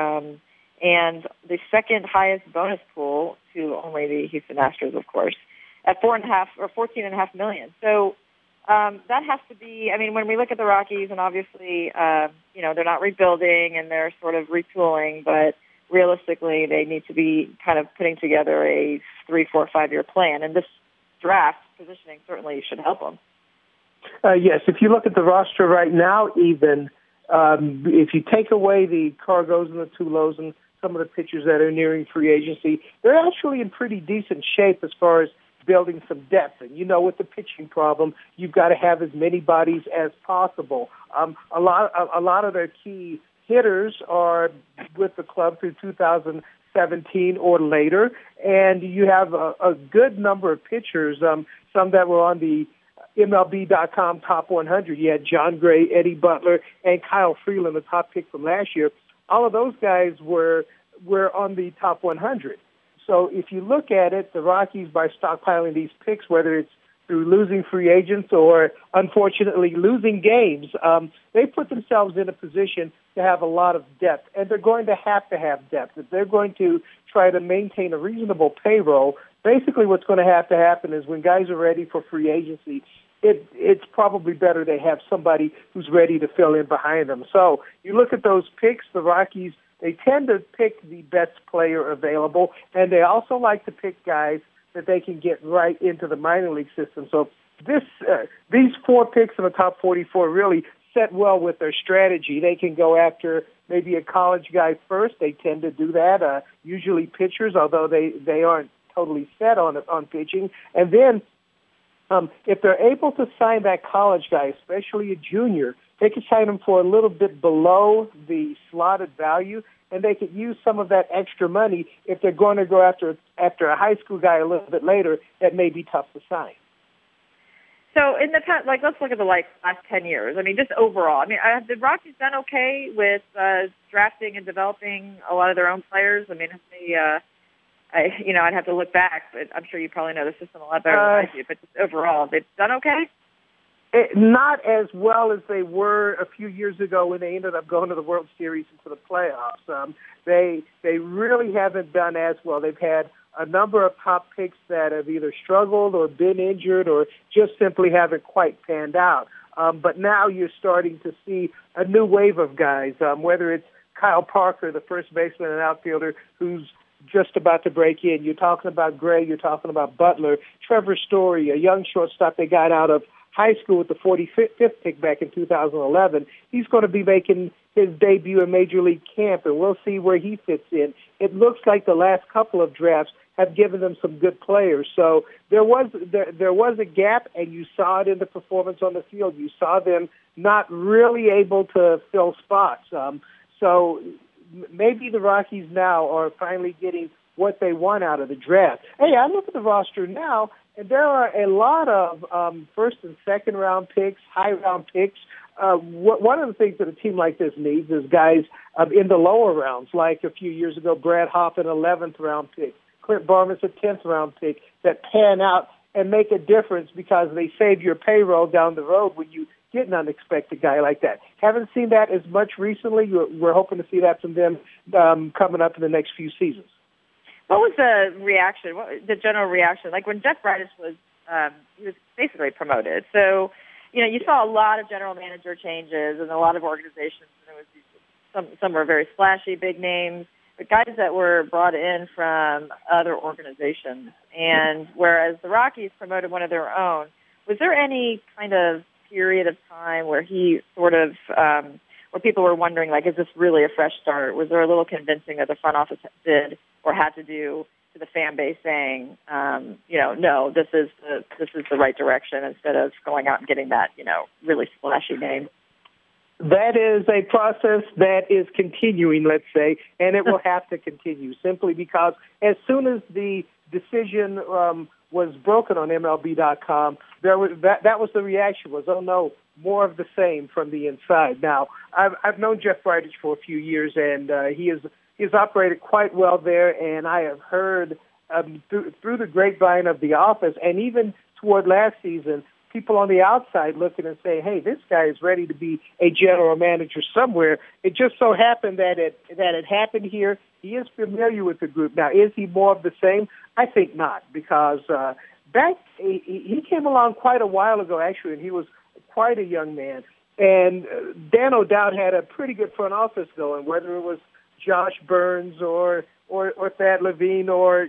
And the second highest bonus pool to only the Houston Astros, of course, at $14.5 million. So that has to be. I mean, when we look at the Rockies, and obviously, they're not rebuilding and they're sort of retooling, but realistically, they need to be kind of putting together a 3, 4, 5-year plan. And this draft positioning certainly should help them. Yes, if you look at the roster right now, even if you take away the Cargos and the Tulos and some of the pitchers that are nearing free agency, they're actually in pretty decent shape as far as building some depth. And with the pitching problem, you've got to have as many bodies as possible. A lot of their key hitters are with the club through 2017 or later, and you have a good number of pitchers, some that were on the MLB.com top 100. You had John Gray, Eddie Butler, and Kyle Freeland, the top pick from last year. All of those guys were on the top 100. So if you look at it, the Rockies, by stockpiling these picks, whether it's through losing free agents or, unfortunately, losing games, they put themselves in a position to have a lot of depth, and they're going to have depth. If they're going to try to maintain a reasonable payroll, basically what's going to happen is when guys are ready for free agency, it's probably better they have somebody who's ready to fill in behind them. So you look at those picks, the Rockies, they tend to pick the best player available, and they also like to pick guys that they can get right into the minor league system. So these 4 picks in the top 44 really set well with their strategy. They can go after maybe a college guy first. They tend to do that, usually pitchers, although they aren't totally set on pitching. And then if they're able to sign that college guy, especially a junior, they can sign him for a little bit below the slotted value, and they could use some of that extra money if they're going to go after a high school guy a little bit later that may be tough to sign. So in the past, let's look at the last 10 years. I mean, just overall. I mean, have the Rockies done okay with drafting and developing a lot of their own players? I mean, have they, I'd have to look back, but I'm sure you probably know the system a lot better than I do. But just overall, they've done okay? Not as well as they were a few years ago when they ended up going to the World Series and to the playoffs. They really haven't done as well. They've had a number of top picks that have either struggled or been injured or just simply haven't quite panned out. But now you're starting to see a new wave of guys, whether it's Kyle Parker, the first baseman and outfielder, who's just about to break in. You're talking about Gray. You're talking about Butler. Trevor Story, a young shortstop they got out of high school with the 45th pick back in 2011. He's going to be making his debut in Major League Camp, and we'll see where he fits in. It looks like the last couple of drafts have given them some good players. So there was a gap, and you saw it in the performance on the field. You saw them not really able to fill spots. So maybe the Rockies now are finally getting what they want out of the draft. Hey, I look at the roster now, and there are a lot of first and second round picks, high round picks. One of the things that a team like this needs is guys in the lower rounds, like a few years ago, Brad Hoff, an 11th round pick, Clint Barnes, a 10th round pick, that pan out and make a difference because they save your payroll down the road when you get an unexpected guy like that. Haven't seen that as much recently. We're hoping to see that from them coming up in the next few seasons. What was the reaction? The general reaction? Like when Jeff Bridich was, he was basically promoted. So, you saw a lot of general manager changes and a lot of organizations. And it was some were very splashy, big names, but guys that were brought in from other organizations. And whereas the Rockies promoted one of their own, was there any kind of period of time where he sort of, where people were wondering, like, is this really a fresh start? Was there a little convincing that the front office did or had to do to the fan base saying, no, this is the right direction instead of going out and getting that, really splashy name? That is a process that is continuing, let's say, and it will have to continue simply because as soon as the decision was broken on MLB.com, that was the reaction was, oh no, more of the same from the inside. Now, I've known Jeff Bridich for a few years, and he's operated quite well there, and I have heard through the grapevine of the office, and even toward last season, people on the outside looking and saying, hey, this guy is ready to be a general manager somewhere. It just so happened that it happened here. He is familiar with the group. Now, is he more of the same? I think not, because he came along quite a while ago, actually, and he was quite a young man. And Dan O'Dowd had a pretty good front office going, whether it was Josh Burns or Thad Levine or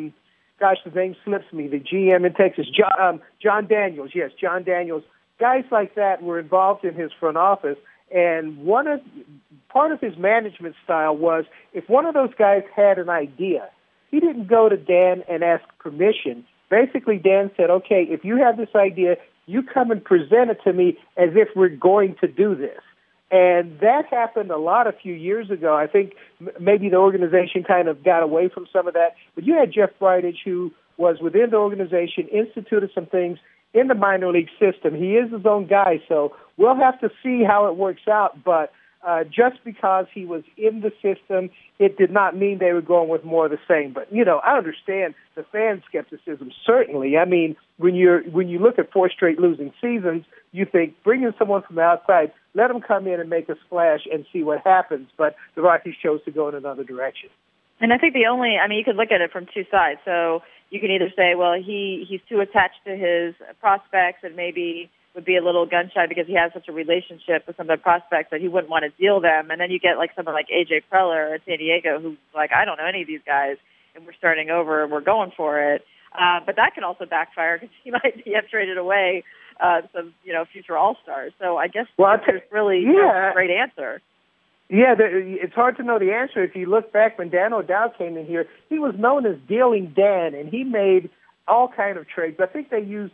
the name slips me, the GM in Texas, John Daniels. Yes, John Daniels. Guys like that were involved in his front office, and part of his management style was if one of those guys had an idea, he didn't go to Dan and ask permission. Basically, Dan said, okay, if you have this idea, you come and present it to me as if we're going to do this. And that happened a lot a few years ago. I think maybe the organization kind of got away from some of that. But you had Jeff Bridich, who was within the organization, instituted some things in the minor league system. He is his own guy, so we'll have to see how it works out. But just because he was in the system, it did not mean they were going with more of the same. But, I understand the fan skepticism, certainly. I mean, when you look at 4 straight losing seasons, you think bringing someone from the outside, let them come in and make a splash and see what happens. But the Rockies chose to go in another direction. And I think you could look at it from two sides. So you can either say, well, he's too attached to his prospects and maybe would be a little gun-shy because he has such a relationship with some of the prospects that he wouldn't want to deal them. And then you get like someone like A.J. Preller at San Diego who's like, I don't know any of these guys, and we're starting over and we're going for it. But that can also backfire because he might have traded away some, future All-Stars. So I guess there's really no great answer. Yeah, it's hard to know the answer. If you look back when Dan O'Dowd came in here, he was known as Dealing Dan, and he made all kind of trades. I think they used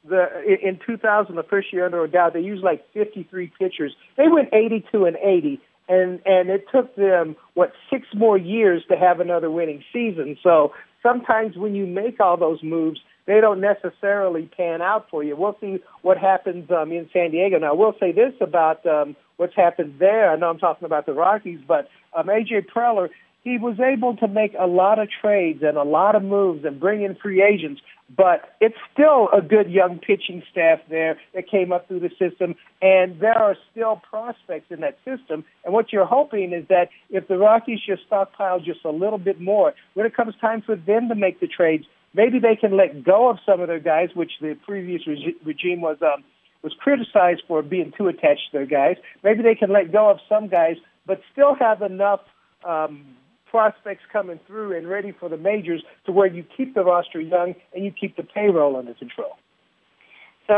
in 2000, the first year under O'Dowd, they used like 53 pitchers. They went 82-80, and it took them 6 more years to have another winning season. So sometimes when you make all those moves, they don't necessarily pan out for you. We'll see what happens in San Diego. Now, I will say this about what's happened there. I know I'm talking about the Rockies, but A.J. Preller, he was able to make a lot of trades and a lot of moves and bring in free agents, but it's still a good young pitching staff there that came up through the system, and there are still prospects in that system. And what you're hoping is that if the Rockies just stockpile just a little bit more, when it comes time for them to make the trades, maybe they can let go of some of their guys, which the previous regime was criticized for being too attached to their guys. Maybe they can let go of some guys, but still have enough prospects coming through and ready for the majors to where you keep the roster young and you keep the payroll under control. So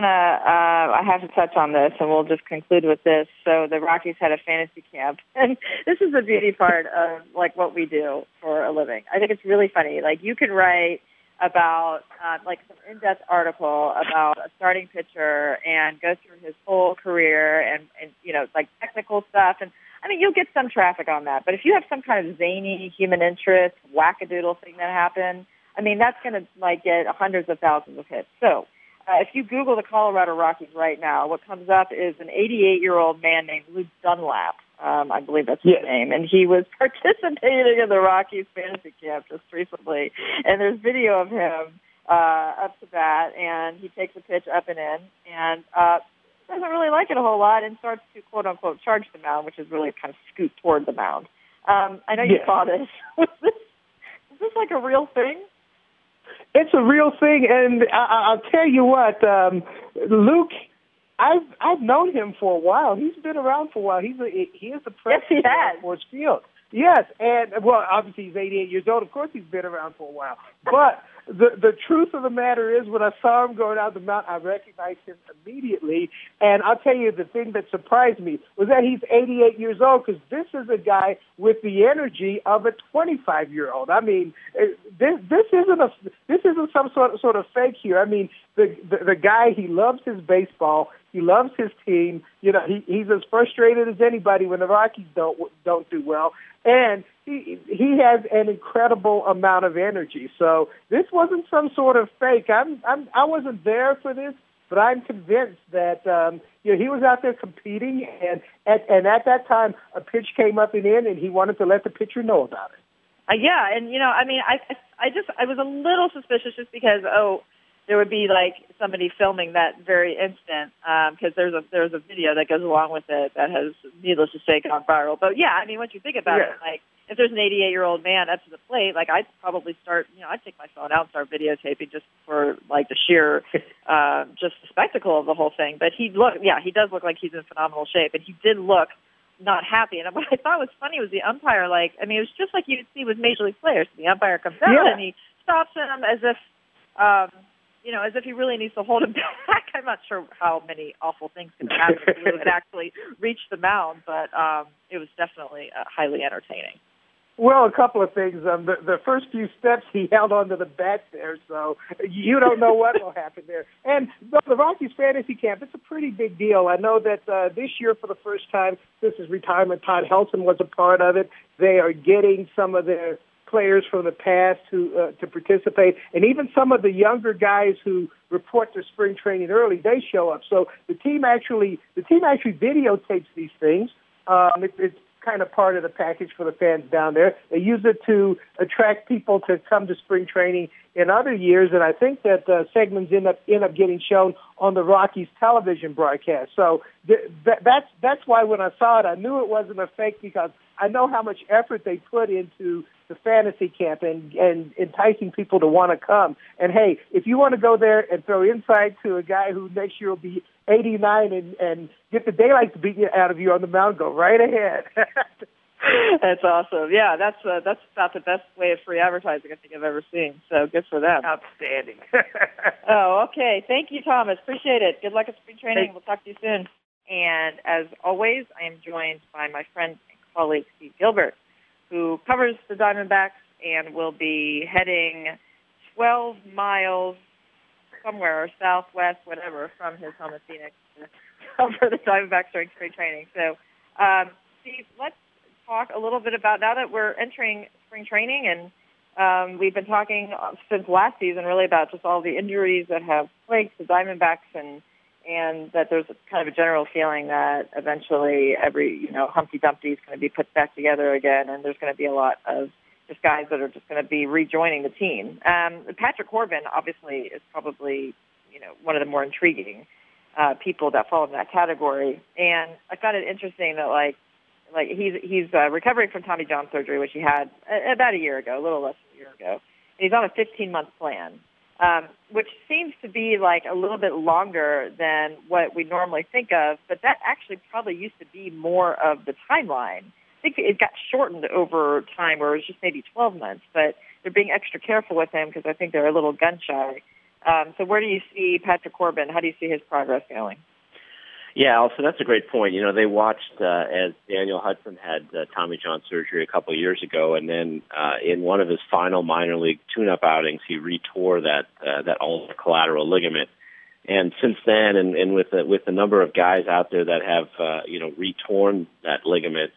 I have to touch on this, and we'll just conclude with this. So the Rockies had a fantasy camp, and this is the beauty part of like what we do for a living. I think it's really funny. Like you can write about like some in-depth article about a starting pitcher and go through his whole career and like technical stuff. And I mean, you'll get some traffic on that. But if you have some kind of zany human interest, wackadoodle thing that happened, I mean, that's going to like get hundreds of thousands of hits. So if you Google the Colorado Rockies right now, what comes up is an 88-year-old man named Lou Dunlap. I believe that's his name. And he was participating in the Rockies fantasy camp just recently. And there's video of him up to bat, and he takes a pitch up and in, and doesn't really like it a whole lot and starts to, quote-unquote, charge the mound, which is really kind of scoot toward the mound. I know you saw this. Is this like a real thing? It's a real thing, and I'll tell you what, Luke, I've known him for a while. He's been around for a while. He is the president of Force Field. Yes, and, well, obviously he's 88 years old. Of course he's been around for a while. But the truth of the matter is, when I saw him going out the mountain, I recognized him immediately. And I'll tell you, the thing that surprised me was that he's 88 years old, because this is a guy with the energy of a 25-year-old. I mean, this isn't some sort of fake here. I mean, the guy, he loves his baseball. He loves his team. You know, he's as frustrated as anybody when the Rockies don't do well. And he has an incredible amount of energy. So this wasn't some sort of fake. I wasn't there for this, but I'm convinced that he was out there competing, and at that time a pitch came up and in, and he wanted to let the pitcher know about it. Yeah, and I mean, I was a little suspicious just because there would be like somebody filming that very instant, because there's a video that goes along with it that has, needless to say, gone viral. But yeah, I mean, once you think about it, like if there's an 88-year-old man up to the plate, like I'd probably start, I'd take my phone out and start videotaping just for like the sheer, just the spectacle of the whole thing. But he does look like he's in phenomenal shape, and he did look not happy. And what I thought was funny was the umpire, it was just like you'd see with Major League players. The umpire comes out and he stops him as if, as if he really needs to hold him back. I'm not sure how many awful things could happen if Lou had actually reached the mound, but it was definitely highly entertaining. Well, a couple of things. The first few steps, he held onto the bat there, so you don't know what will happen there. And the Rockies fantasy camp, it's a pretty big deal. I know that this year, for the first time since his retirement, Todd Helton was a part of it. They are getting some of their players from the past to participate, and even some of the younger guys who report to spring training early, they show up. So the team actually videotapes these things. It's kind of part of the package for the fans down there. They use it to attract people to come to spring training in other years, and I think that segments end up getting shown on the Rockies television broadcast. So that's why when I saw it, I knew it wasn't a fake, because I know how much effort they put into the fantasy camp and enticing people to want to come. And hey, if you want to go there and throw insight to a guy who next year will be 89 and get the daylight to beat out of you on the mound, go right ahead. That's awesome. Yeah, that's about the best way of free advertising I think I've ever seen. So good for them. Outstanding. Oh, okay. Thank you, Thomas. Appreciate it. Good luck at spring training. We'll talk to you soon. And as always, I am joined by my friend and colleague Steve Gilbert, who covers the Diamondbacks and will be heading 12 miles somewhere, southwest, whatever, from his home in Phoenix to cover the Diamondbacks during spring training. So, Steve, let's talk a little bit about, now that we're entering spring training, and we've been talking since last season really about just all the injuries that have plagued the Diamondbacks, and that there's kind of a general feeling that eventually every, Humpty Dumpty is going to be put back together again, and there's going to be a lot of just guys that are just going to be rejoining the team. Patrick Corbin, obviously, is probably, one of the more intriguing people that fall in that category. And I found it interesting that, he's recovering from Tommy John surgery, which he had about a year ago, a little less than a year ago. And he's on a 15-month plan. Which seems to be a little bit longer than what we normally think of, but that actually probably used to be more of the timeline. I think it got shortened over time, where it was just maybe 12 months, but they're being extra careful with him because I think they're a little gun-shy. So where do you see Patrick Corbin? How do you see his progress going? Yeah, also that's a great point. They watched as Daniel Hudson had Tommy John surgery a couple of years ago, and then in one of his final minor league tune-up outings, he retore that ulnar collateral ligament. And since then, and with the number of guys out there that have retorn that ligament,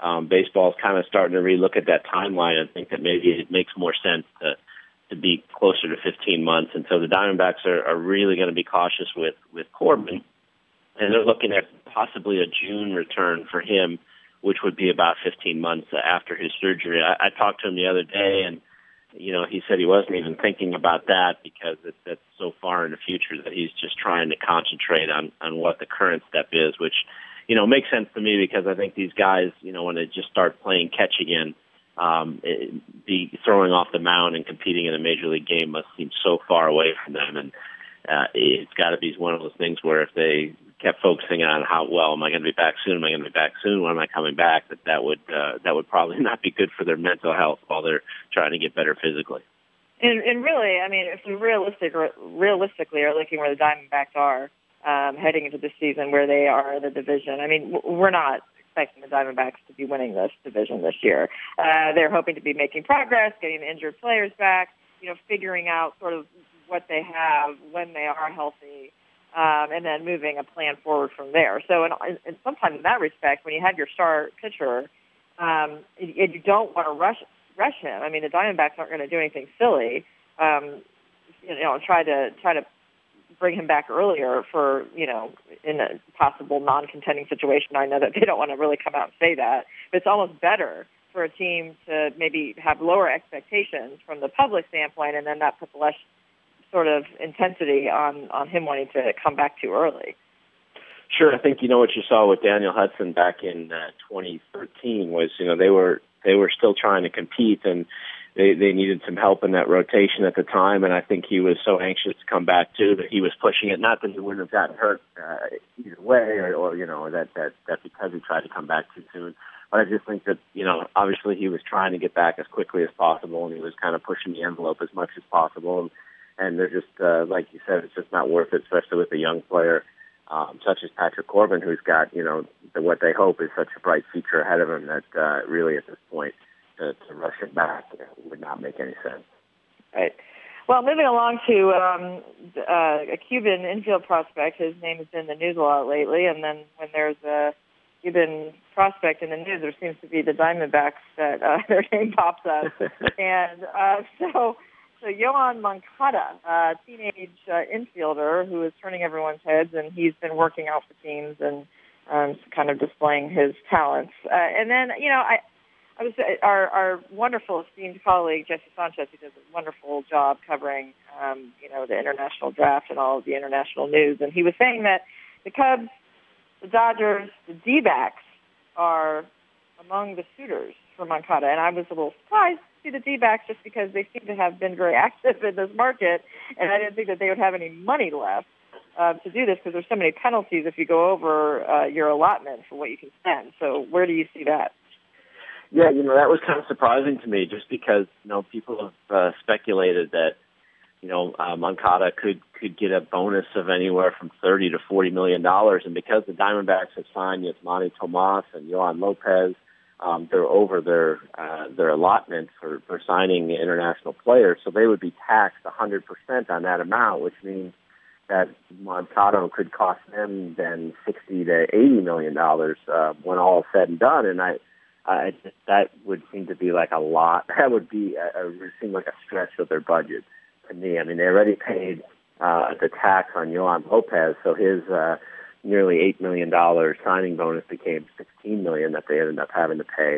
baseball's kind of starting to relook at that timeline and think that maybe it makes more sense to be closer to 15 months. And so the Diamondbacks are really going to be cautious with Corbin, and they're looking at possibly a June return for him, which would be about 15 months after his surgery. I talked to him the other day, and he said he wasn't even thinking about that because that's so far in the future that he's just trying to concentrate on what the current step is, which makes sense to me because I think these guys, when they just start playing catch again, be throwing off the mound and competing in a major league game must seem so far away from them, and it's got to be one of those things where if they kept focusing on how well am I going to be back soon? Am I going to be back soon? When am I coming back? That would probably not be good for their mental health while they're trying to get better physically. And really, I mean, if we realistically are looking where the Diamondbacks are heading into this season, where they are in the division, I mean, we're not expecting the Diamondbacks to be winning this division this year. They're hoping to be making progress, getting the injured players back, figuring out sort of what they have when they are healthy, and then moving a plan forward from there. So, and sometimes in that respect, when you have your star pitcher, you don't want to rush him. I mean, the Diamondbacks aren't going to do anything silly. Try to bring him back earlier for in a possible non-contending situation. I know that they don't want to really come out and say that, but it's almost better for a team to maybe have lower expectations from the public standpoint, and then that puts less sort of intensity on him wanting to come back too early. Sure, I think what you saw with Daniel Hudson back in 2013 was they were still trying to compete, and they needed some help in that rotation at the time, and I think he was so anxious to come back too that he was pushing it. Not that he wouldn't have gotten hurt either way, or that because he tried to come back too soon. But I just think that obviously he was trying to get back as quickly as possible, and he was kind of pushing the envelope as much as possible. And they're just, like you said, it's just not worth it, especially with a young player such as Patrick Corbin, who's got, what they hope is such a bright future ahead of him that really at this point to rush him back would not make any sense. Right. Well, moving along to a Cuban infield prospect. His name has been in the news a lot lately, and then when there's a Cuban prospect in the news, there seems to be the Diamondbacks that their name pops up. And so Yoan Moncada, a teenage infielder who is turning everyone's heads, and he's been working out for teams and kind of displaying his talents. And then, I was our wonderful esteemed colleague Jesse Sanchez, who does a wonderful job covering, the international draft and all of the international news, and he was saying that the Cubs, the Dodgers, the D-backs are among the suitors for Moncada, and I was a little surprised to see the D-backs just because they seem to have been very active in this market, and I didn't think that they would have any money left to do this because there's so many penalties if you go over your allotment for what you can spend. So where do you see that? Yeah, that was kind of surprising to me just because, people have speculated that, Moncada could get a bonus of anywhere from $30 to $40 million. And because the Diamondbacks have signed Yasmani Tomas and Yohan Lopez, they're over their allotment for signing international players. So they would be taxed 100% on that amount, which means that Moncada could cost them then $60 to $80 million when all is said and done. And I just, that would seem to be like a lot. That would be would seem like a stretch of their budget to me. I mean, they already paid the tax on Yohan Lopez, so his nearly $8 million signing bonus became $16 million that they ended up having to pay.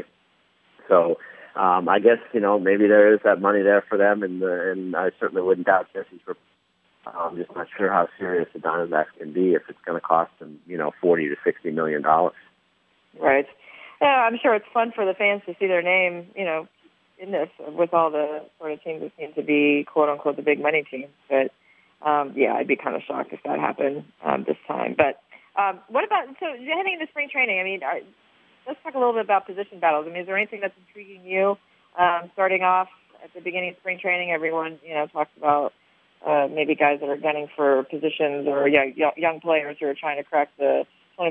So I guess maybe there is that money there for them, and I certainly wouldn't doubt Jesse's report. I'm just not sure how serious the Diamondbacks can be if it's going to cost them, $40 to $60 million. Right. Yeah, I'm sure it's fun for the fans to see their name, in this with all the sort of teams that seem to be quote unquote the big money teams. But I'd be kind of shocked if that happened this time. But what about heading into spring training? I mean, let's talk a little bit about position battles. I mean, is there anything that's intriguing you starting off at the beginning of spring training? Everyone talks about maybe guys that are gunning for positions or young players who are trying to crack the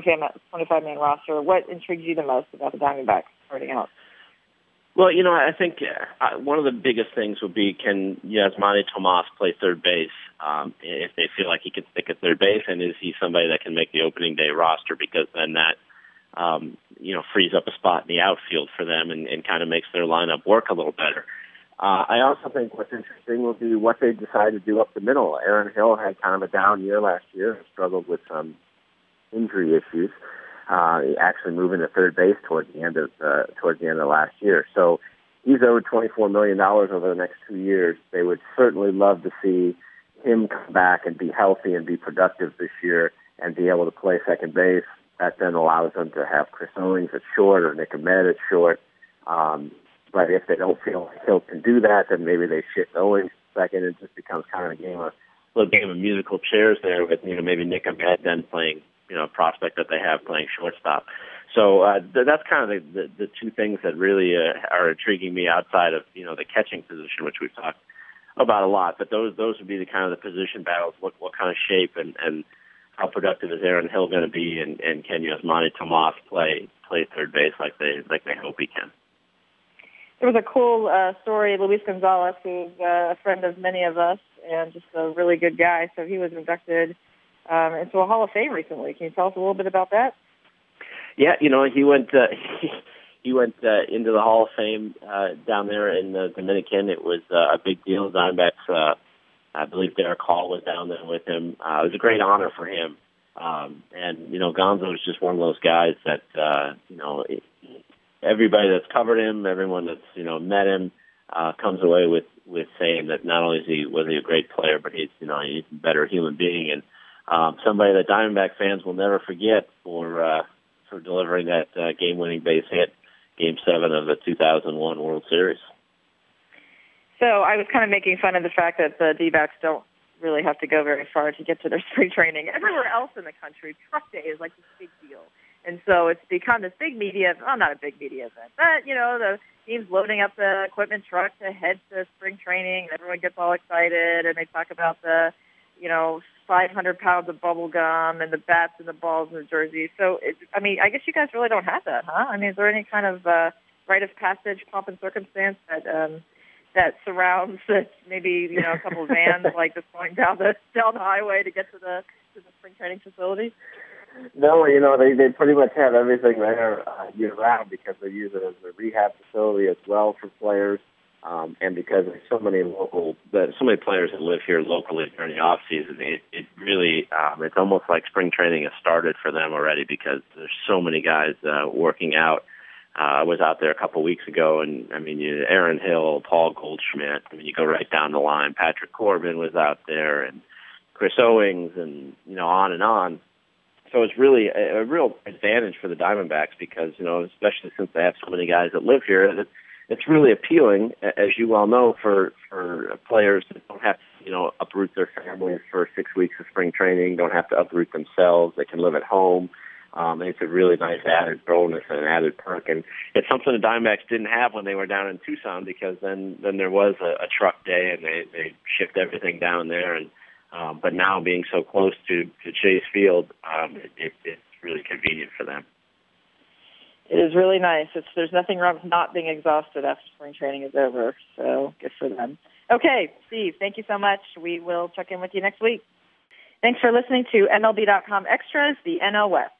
25-man roster. What intrigues you the most about the Diamondbacks starting out? Well, I think one of the biggest things would be, can Yasmani Tomas play third base if they feel like he can stick at third base, and is he somebody that can make the opening day roster? Because then that frees up a spot in the outfield for them and kind of makes their lineup work a little better. I also think what's interesting will be what they decide to do up the middle. Aaron Hill had kind of a down year last year, struggled with some injury issues, actually moving to third base towards the end of last year. So he's owed $24 million over the next 2 years. They would certainly love to see him come back and be healthy and be productive this year and be able to play second base. That then allows them to have Chris Owings at short or Nick Ahmed at short. But if they don't feel like Hill can do that, then maybe they shift Owings second. It just becomes kind of a little game of musical chairs there with, maybe Nick Ahmed then playing, a prospect that they have playing shortstop. So that's kind of the two things that really are intriguing me outside of, the catching position, which we've talked about a lot. But those would be the kind of the position battles. What kind of shape and how productive is Aaron Hill going to be, and can Yasmani Tomas play third base like they hope he can? There was a cool story. Luis Gonzalez, who's a friend of many of us and just a really good guy. So he was inducted into a Hall of Fame recently. Can you tell us a little bit about that? Yeah, he went he went into the Hall of Fame down there in the Dominican. It was a big deal. Diamondbacks, I believe Derek Hall was down there with him. It was a great honor for him. And Gonzo is just one of those guys that everybody that's covered him, everyone that's met him, comes away with saying that not only was he a great player, but he's a better human being, and somebody that Diamondback fans will never forget for delivering that game-winning base hit, Game 7 of the 2001 World Series. So I was kind of making fun of the fact that the D-backs don't really have to go very far to get to their spring training. Everywhere else in the country, Truck Day is like this big deal. And so it's become this big media, not a big media event, but, the team's loading up the equipment truck to head to spring training, and everyone gets all excited, and they talk about the, 500 pounds of bubble gum and the bats and the balls and the jerseys. So, I guess you guys really don't have that, huh? Is there any kind of rite of passage, pomp and circumstance that surrounds maybe, a couple of vans like just going down the highway to get to the spring training facility? No, they pretty much have everything there year-round because they use it as a rehab facility as well for players, and because there's so many players that live here locally during the off season, it really it's almost like spring training has started for them already because there's so many guys working out. I was out there a couple of weeks ago, and Aaron Hill, Paul Goldschmidt. You go right down the line. Patrick Corbin was out there, and Chris Owings, and on and on. So it's really a real advantage for the Diamondbacks because, especially since they have so many guys that live here, it's really appealing, as you well know, for players that don't have to, uproot their families for 6 weeks of spring training, don't have to uproot themselves. They can live at home. It's a really nice added bonus and an added perk. And it's something the Diamondbacks didn't have when they were down in Tucson because then there was a truck day and they shipped everything down there. And but now being so close to Chase Field, it's really convenient for them. It is really nice. There's nothing wrong with not being exhausted after spring training is over, so good for them. Okay, Steve, thank you so much. We will check in with you next week. Thanks for listening to MLB.com Extras, the NL West.